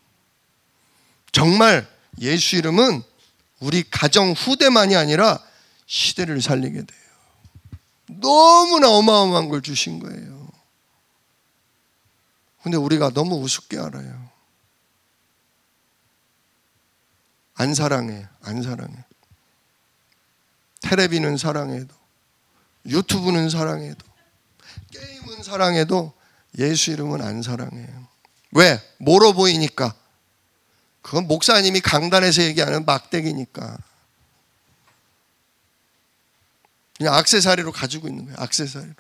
정말 예수 이름은 우리 가정 후대만이 아니라 시대를 살리게 돼요. 너무나 어마어마한 걸 주신 거예요. 근데 우리가 너무 우습게 알아요. 안 사랑해. 텔레비는 사랑해도, 유튜브는 사랑해도, 게임은 사랑해도 예수 이름은 안 사랑해요. 왜? 뭐로 보이니까. 그건 목사님이 강단에서 얘기하는 막대기니까. 그냥 액세서리로 가지고 있는 거예요. 액세서리로.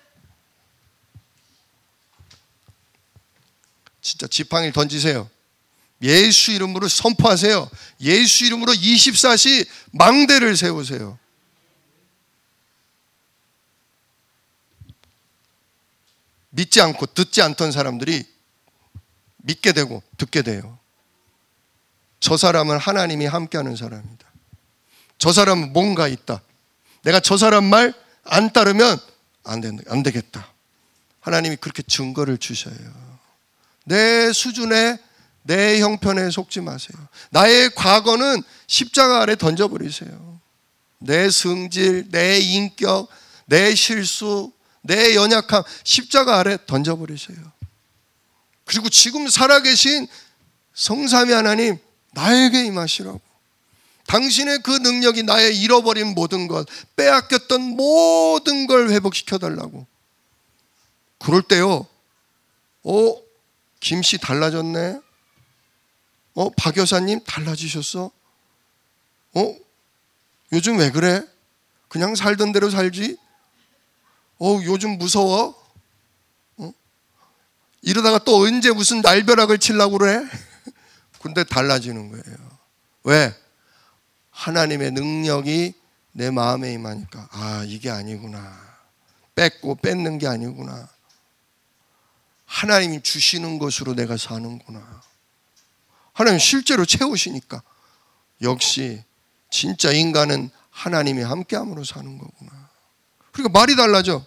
진짜 지팡이를 던지세요. 예수 이름으로 선포하세요. 예수 이름으로 24시 망대를 세우세요. 믿지 않고 듣지 않던 사람들이 믿게 되고 듣게 돼요. 저 사람은 하나님이 함께하는 사람이다. 저 사람은 뭔가 있다. 내가 저 사람 말 안 따르면 안 되겠다. 하나님이 그렇게 증거를 주셔요. 내 수준에, 내 형편에 속지 마세요. 나의 과거는 십자가 아래 던져버리세요. 내 성질, 내 인격, 내 실수, 내 연약함 십자가 아래 던져버리세요. 그리고 지금 살아계신 성삼위 하나님, 나에게 임하시라고. 당신의 그 능력이 나의 잃어버린 모든 것, 빼앗겼던 모든 걸 회복시켜달라고. 그럴 때요, 김씨 달라졌네? 박 여사님 달라지셨어? 요즘 왜 그래? 그냥 살던 대로 살지? 요즘 무서워? 이러다가 또 언제 무슨 날벼락을 치려고 그래? 근데 달라지는 거예요. 왜? 하나님의 능력이 내 마음에 임하니까 이게 아니구나. 뺏고 뺏는 게 아니구나. 하나님이 주시는 것으로 내가 사는구나. 하나님 실제로 채우시니까 역시 진짜 인간은 하나님이 함께함으로 사는 거구나. 그러니까 말이 달라져.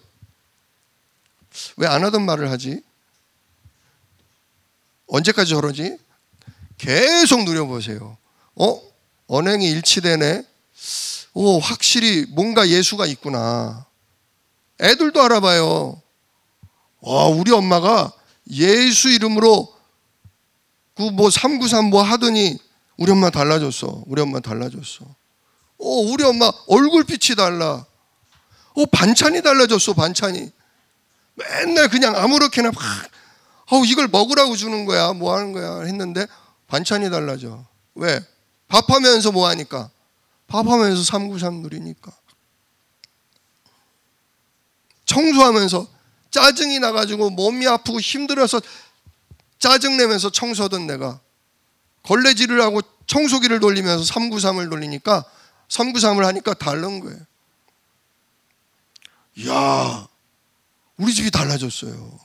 왜 안 하던 말을 하지? 언제까지 저러지? 계속 누려보세요. 언행이 일치되네. 확실히 뭔가 예수가 있구나. 애들도 알아봐요. 우리 엄마가 예수 이름으로 393 하더니 우리 엄마 달라졌어. 우리 엄마 달라졌어. 우리 엄마 얼굴빛이 달라. 반찬이 달라졌어. 반찬이. 맨날 그냥 아무렇게나 막 이걸 먹으라고 주는 거야. 뭐 하는 거야 했는데 반찬이 달라져. 왜? 밥하면서 뭐 하니까? 밥하면서 393 누리니까. 청소하면서 짜증이 나가지고 몸이 아프고 힘들어서 짜증내면서 청소하던 내가 걸레질을 하고 청소기를 돌리면서 393을 돌리니까 393을 하니까 다른 거예요. 이야, 우리 집이 달라졌어요.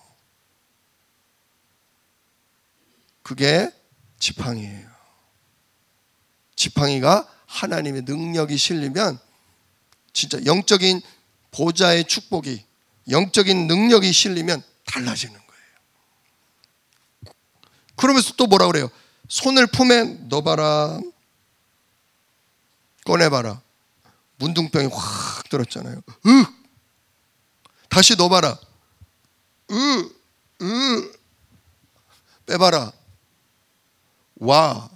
그게 지팡이에요. 지팡이가 하나님의 능력이 실리면 진짜 영적인 보좌의 축복이, 영적인 능력이 실리면 달라지는 거예요. 그러면서 또 뭐라 그래요? 손을 품에 넣어봐라. 꺼내봐라. 문둥병이 확 들었잖아요. 다시 넣어봐라. 빼봐라. 와.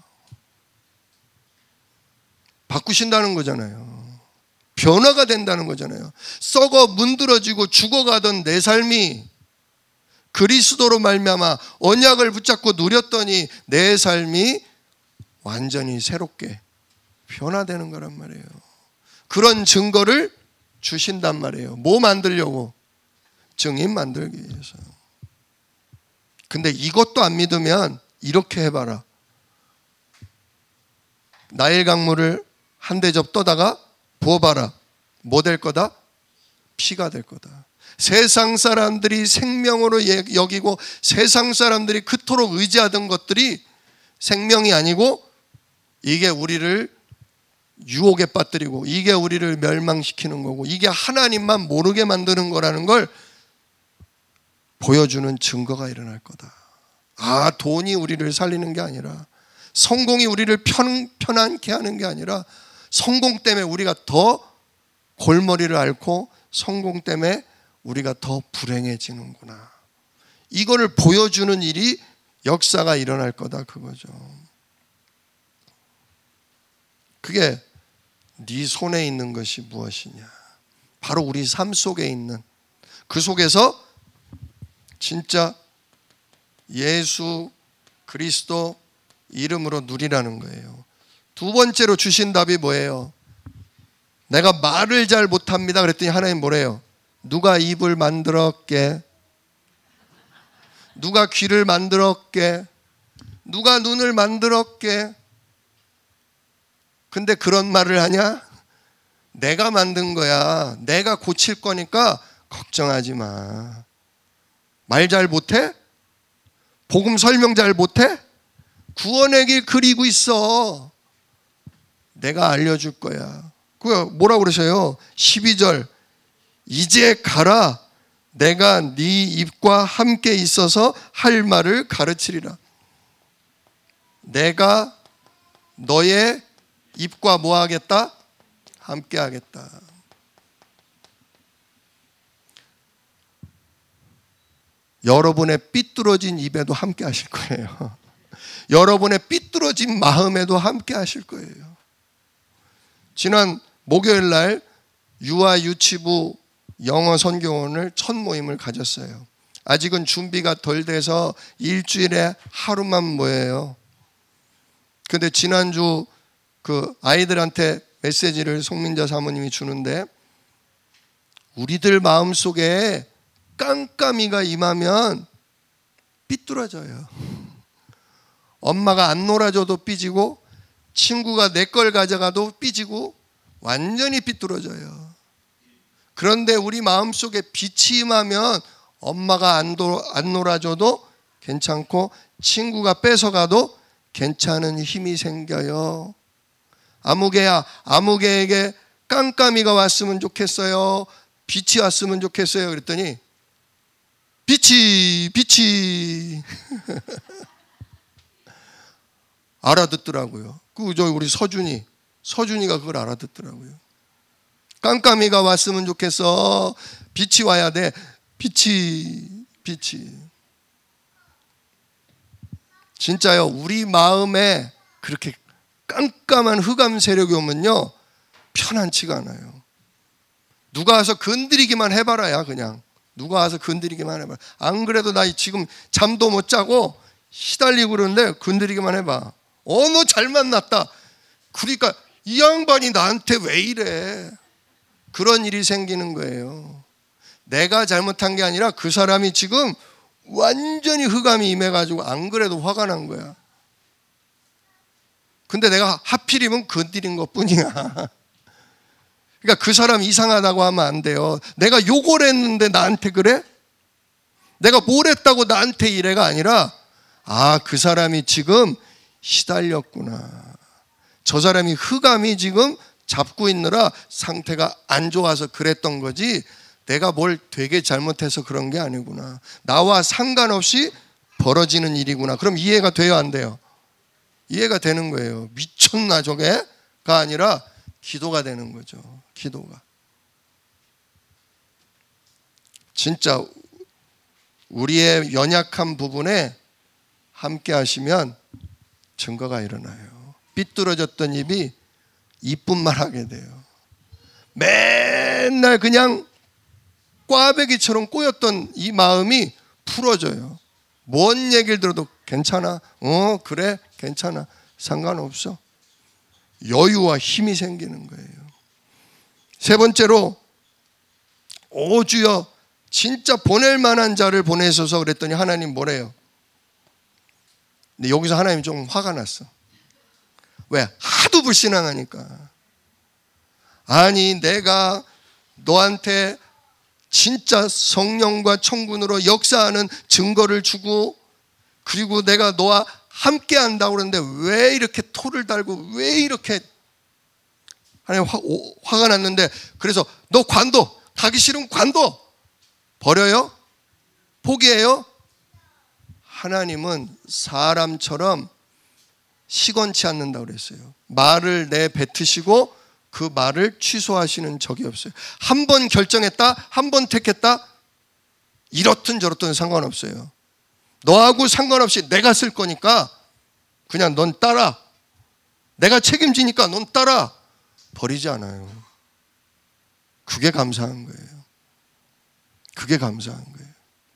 바꾸신다는 거잖아요. 변화가 된다는 거잖아요. 썩어 문드러지고 죽어가던 내 삶이 그리스도로 말미암아 언약을 붙잡고 누렸더니 내 삶이 완전히 새롭게 변화되는 거란 말이에요. 그런 증거를 주신단 말이에요. 뭐 만들려고? 증인 만들기 위해서. 근데 이것도 안 믿으면 이렇게 해봐라. 나일 강물을 한 대접 떠다가 부어봐라. 뭐 될 거다? 피가 될 거다. 세상 사람들이 생명으로 여기고 세상 사람들이 그토록 의지하던 것들이 생명이 아니고 이게 우리를 유혹에 빠뜨리고 이게 우리를 멸망시키는 거고 이게 하나님만 모르게 만드는 거라는 걸 보여주는 증거가 일어날 거다. 돈이 우리를 살리는 게 아니라, 성공이 우리를 편안케 하는 게 아니라, 성공 때문에 우리가 더 골머리를 앓고 성공 때문에 우리가 더 불행해지는구나. 이거를 보여주는 일이, 역사가 일어날 거다, 그거죠. 그게 네 손에 있는 것이 무엇이냐. 바로 우리 삶 속에 있는, 그 속에서 진짜 예수 그리스도 이름으로 누리라는 거예요. 두 번째로 주신 답이 뭐예요? 내가 말을 잘 못합니다 그랬더니 하나님 뭐래요? 누가 입을 만들었게? 누가 귀를 만들었게? 누가 눈을 만들었게? 근데 그런 말을 하냐? 내가 만든 거야. 내가 고칠 거니까 걱정하지 마. 말 잘 못해? 복음 설명 잘 못해? 구원의 길 그리고 있어. 내가 알려줄 거야. 그 뭐라고 그러세요? 12절 이제 가라. 내가 네 입과 함께 있어서 할 말을 가르치리라. 내가 너의 입과 뭐 하겠다? 함께 하겠다. 여러분의 삐뚤어진 입에도 함께 하실 거예요. 여러분의 삐뚤어진 마음에도 함께 하실 거예요. 지난 목요일 날 유아 유치부 영어 선교원을 첫 모임을 가졌어요. 아직은 준비가 덜 돼서 일주일에 하루만 모여요. 근데 지난주 그 아이들한테 메시지를 송민자 사모님이 주는데, 우리들 마음속에 깜깜이가 임하면 삐뚤어져요. 엄마가 안 놀아줘도 삐지고, 친구가 내 걸 가져가도 삐지고, 완전히 삐뚤어져요. 그런데 우리 마음속에 빛이 임하면 엄마가 안 놀아줘도 괜찮고, 친구가 뺏어가도 괜찮은 힘이 생겨요. 아무개야, 아무개에게 깜깜이가 왔으면 좋겠어요, 빛이 왔으면 좋겠어요. 그랬더니 빛이 알아듣더라고요. 우리 서준이가 그걸 알아듣더라고요. 깜깜이가 왔으면 좋겠어, 빛이 와야 돼, 빛이. 진짜요, 우리 마음에 그렇게 깜깜한 흑암 세력이 오면요, 편안치가 않아요. 누가 와서 건드리기만 해봐라야. 그냥 누가 와서 건드리기만 해봐라. 안 그래도 나 지금 잠도 못 자고 시달리고 그러는데 건드리기만 해봐. 너 잘 만났다. 그러니까 이 양반이 나한테 왜 이래. 그런 일이 생기는 거예요. 내가 잘못한 게 아니라 그 사람이 지금 완전히 흑암이 임해가지고 안 그래도 화가 난 거야. 근데 내가 하필이면 건드린 것뿐이야. 그러니까 그 사람 이상하다고 하면 안 돼요. 내가 욕을 했는데 나한테 그래? 내가 뭘 했다고 나한테 이래가 아니라, 그 사람이 지금 시달렸구나. 저 사람이 흑암이 지금 잡고 있느라 상태가 안 좋아서 그랬던 거지, 내가 뭘 되게 잘못해서 그런 게 아니구나. 나와 상관없이 벌어지는 일이구나. 그럼 이해가 돼요, 안 돼요? 이해가 되는 거예요. 미쳤나 저게가 아니라 기도가 되는 거죠. 기도가. 진짜 우리의 연약한 부분에 함께 하시면 증거가 일어나요. 삐뚤어졌던 입이 이쁜 말 하게 돼요. 맨날 그냥 꽈배기처럼 꼬였던 이 마음이 풀어져요. 뭔 얘기를 들어도 괜찮아. 그래, 괜찮아. 상관없어. 여유와 힘이 생기는 거예요. 세 번째로, 오 주여, 진짜 보낼 만한 자를 보내셔서 그랬더니 하나님 뭐래요? 근데 여기서 하나님 좀 화가 났어. 왜? 하도 불신앙하니까. 아니, 내가 너한테 진짜 성령과 천군으로 역사하는 증거를 주고, 그리고 내가 너와 함께 한다고 그러는데 왜 이렇게 토를 달고, 왜 이렇게 하나님 화가 났는데, 그래서 너 관도, 가기 싫으면 관도 버려요? 포기해요? 하나님은 사람처럼 시건치 않는다고 그랬어요. 말을 내뱉으시고 그 말을 취소하시는 적이 없어요. 한 번 결정했다, 한 번 택했다, 이렇든 저렇든 상관없어요. 너하고 상관없이 내가 쓸 거니까 그냥 넌 따라, 내가 책임지니까 넌 따라, 버리지 않아요. 그게 감사한 거예요. 그게 감사한 거예요.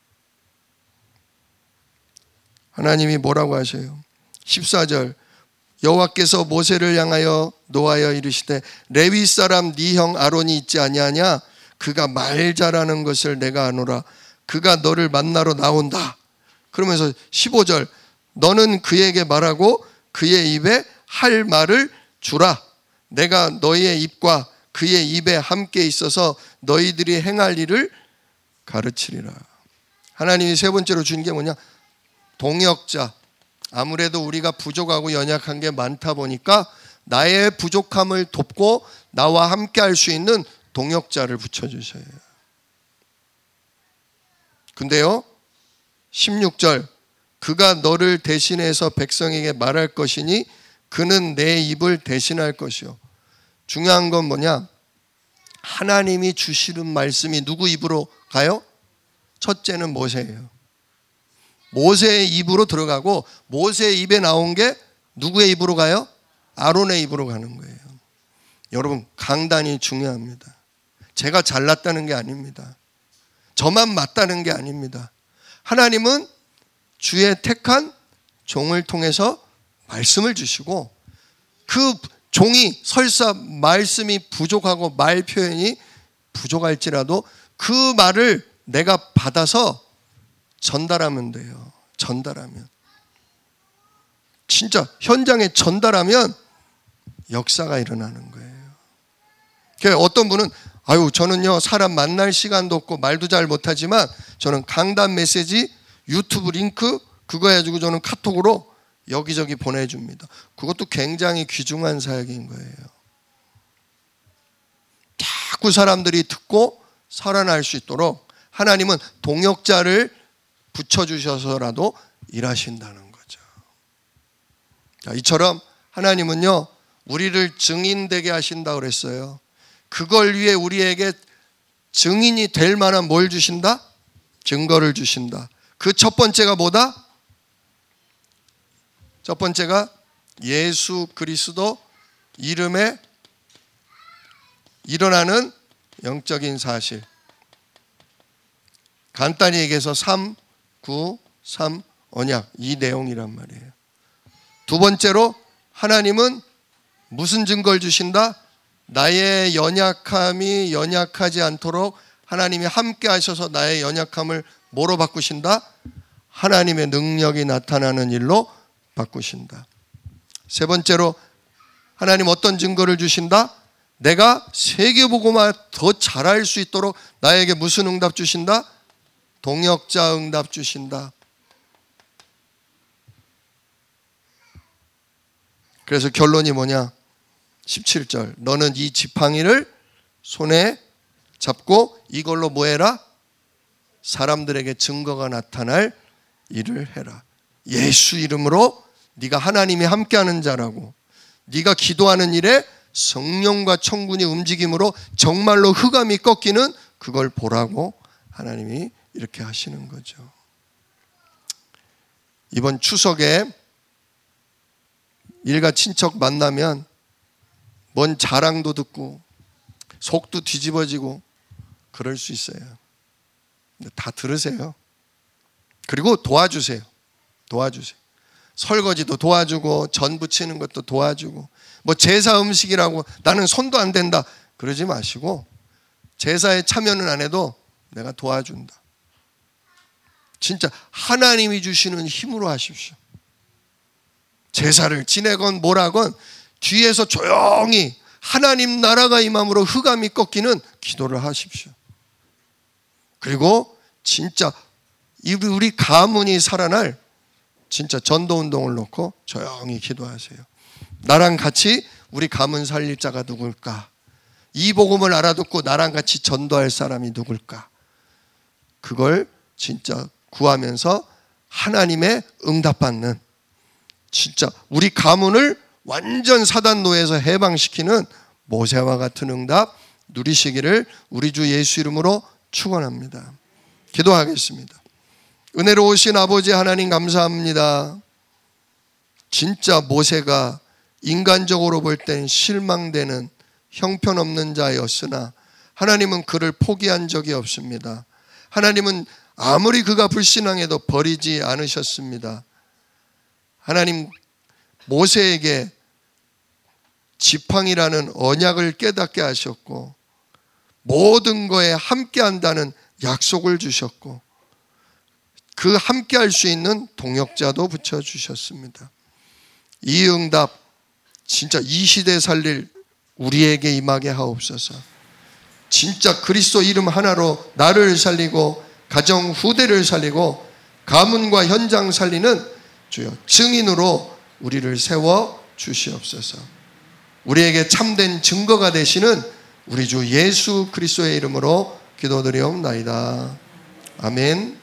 하나님이 뭐라고 하셔요? 14절, 여호와께서 모세를 향하여 노하여 이르시되, 레위 사람 네 형 아론이 있지 아니하냐? 그가 말 잘하는 것을 내가 아노라. 그가 너를 만나러 나온다. 그러면서 15절, 너는 그에게 말하고 그의 입에 할 말을 주라. 내가 너희의 입과 그의 입에 함께 있어서 너희들이 행할 일을 가르치리라. 하나님이 세 번째로 준 게 뭐냐? 동역자. 아무래도 우리가 부족하고 연약한 게 많다 보니까 나의 부족함을 돕고 나와 함께 할 수 있는 동역자를 붙여주셔요. 근데요, 16절, 그가 너를 대신해서 백성에게 말할 것이니 그는 내 입을 대신할 것이요. 중요한 건 뭐냐? 하나님이 주시는 말씀이 누구 입으로 가요? 첫째는 모세예요. 모세의 입으로 들어가고, 모세의 입에 나온 게 누구의 입으로 가요? 아론의 입으로 가는 거예요. 여러분, 강단이 중요합니다. 제가 잘났다는 게 아닙니다. 저만 맞다는 게 아닙니다. 하나님은 주의 택한 종을 통해서 말씀을 주시고 그 종이 설사 말씀이 부족하고 말 표현이 부족할지라도 그 말을 내가 받아서 전달하면 돼요. 전달하면. 진짜 현장에 전달하면 역사가 일어나는 거예요. 그러니까 어떤 분은 저는요 사람 만날 시간도 없고 말도 잘 못하지만 저는 강단 메시지 유튜브 링크 그거 해가지고 저는 카톡으로 여기저기 보내줍니다. 그것도 굉장히 귀중한 사역인 거예요. 자꾸 사람들이 듣고 살아날 수 있도록 하나님은 동역자를 붙여주셔서라도 일하신다는 거죠. 자, 이처럼 하나님은요 우리를 증인되게 하신다고 그랬어요. 그걸 위해 우리에게 증인이 될 만한 뭘 주신다? 증거를 주신다. 그 첫 번째가 뭐다? 첫 번째가 예수 그리스도 이름에 일어나는 영적인 사실. 간단히 얘기해서 3, 9, 3 언약 이 내용이란 말이에요. 두 번째로 하나님은 무슨 증거를 주신다? 나의 연약함이 연약하지 않도록 하나님이 함께 하셔서 나의 연약함을 뭐로 바꾸신다? 하나님의 능력이 나타나는 일로 바꾸신다. 세 번째로 하나님 어떤 증거를 주신다? 내가 세계복음화 더 잘할 수 있도록 나에게 무슨 응답 주신다? 동역자 응답 주신다. 그래서 결론이 뭐냐? 17절 너는 이 지팡이를 손에 잡고 이걸로 뭐 해라? 사람들에게 증거가 나타날 일을 해라. 예수 이름으로 네가 하나님이 함께하는 자라고 네가 기도하는 일에 성령과 천군이 움직임으로 정말로 흑암이 꺾이는 그걸 보라고 하나님이 이렇게 하시는 거죠. 이번 추석에 일가 친척 만나면 뭔 자랑도 듣고 속도 뒤집어지고 그럴 수 있어요. 다 들으세요. 그리고 도와주세요. 설거지도 도와주고 전 부치는 것도 도와주고 뭐 제사 음식이라고 나는 손도 안 댄다 그러지 마시고 제사에 참여는 안 해도 내가 도와준다. 진짜 하나님이 주시는 힘으로 하십시오. 제사를 지내건 뭐라건 뒤에서 조용히 하나님 나라가 임함으로 흑암이 꺾이는 기도를 하십시오. 그리고 진짜 우리 가문이 살아날 진짜 전도운동을 놓고 조용히 기도하세요. 나랑 같이 우리 가문 살릴 자가 누굴까? 이 복음을 알아듣고 나랑 같이 전도할 사람이 누굴까? 그걸 진짜 구하면서 하나님의 응답받는 진짜 우리 가문을 완전 사단 노예에서 해방시키는 모세와 같은 응답 누리시기를 우리 주 예수 이름으로 축원합니다. 기도하겠습니다. 은혜로우신 아버지 하나님 감사합니다. 진짜 모세가 인간적으로 볼 땐 실망되는 형편없는 자였으나 하나님은 그를 포기한 적이 없습니다. 하나님은 아무리 그가 불신앙해도 버리지 않으셨습니다. 하나님 모세에게 지팡이라는 언약을 깨닫게 하셨고 모든 거에 함께한다는 약속을 주셨고 그 함께할 수 있는 동역자도 붙여주셨습니다. 이 응답 진짜 이 시대 살릴 우리에게 임하게 하옵소서. 진짜 그리스도 이름 하나로 나를 살리고 가정 후대를 살리고 가문과 현장 살리는 주여 증인으로 우리를 세워 주시옵소서. 우리에게 참된 증거가 되시는 우리 주 예수 그리스도의 이름으로 기도드리옵나이다. 아멘.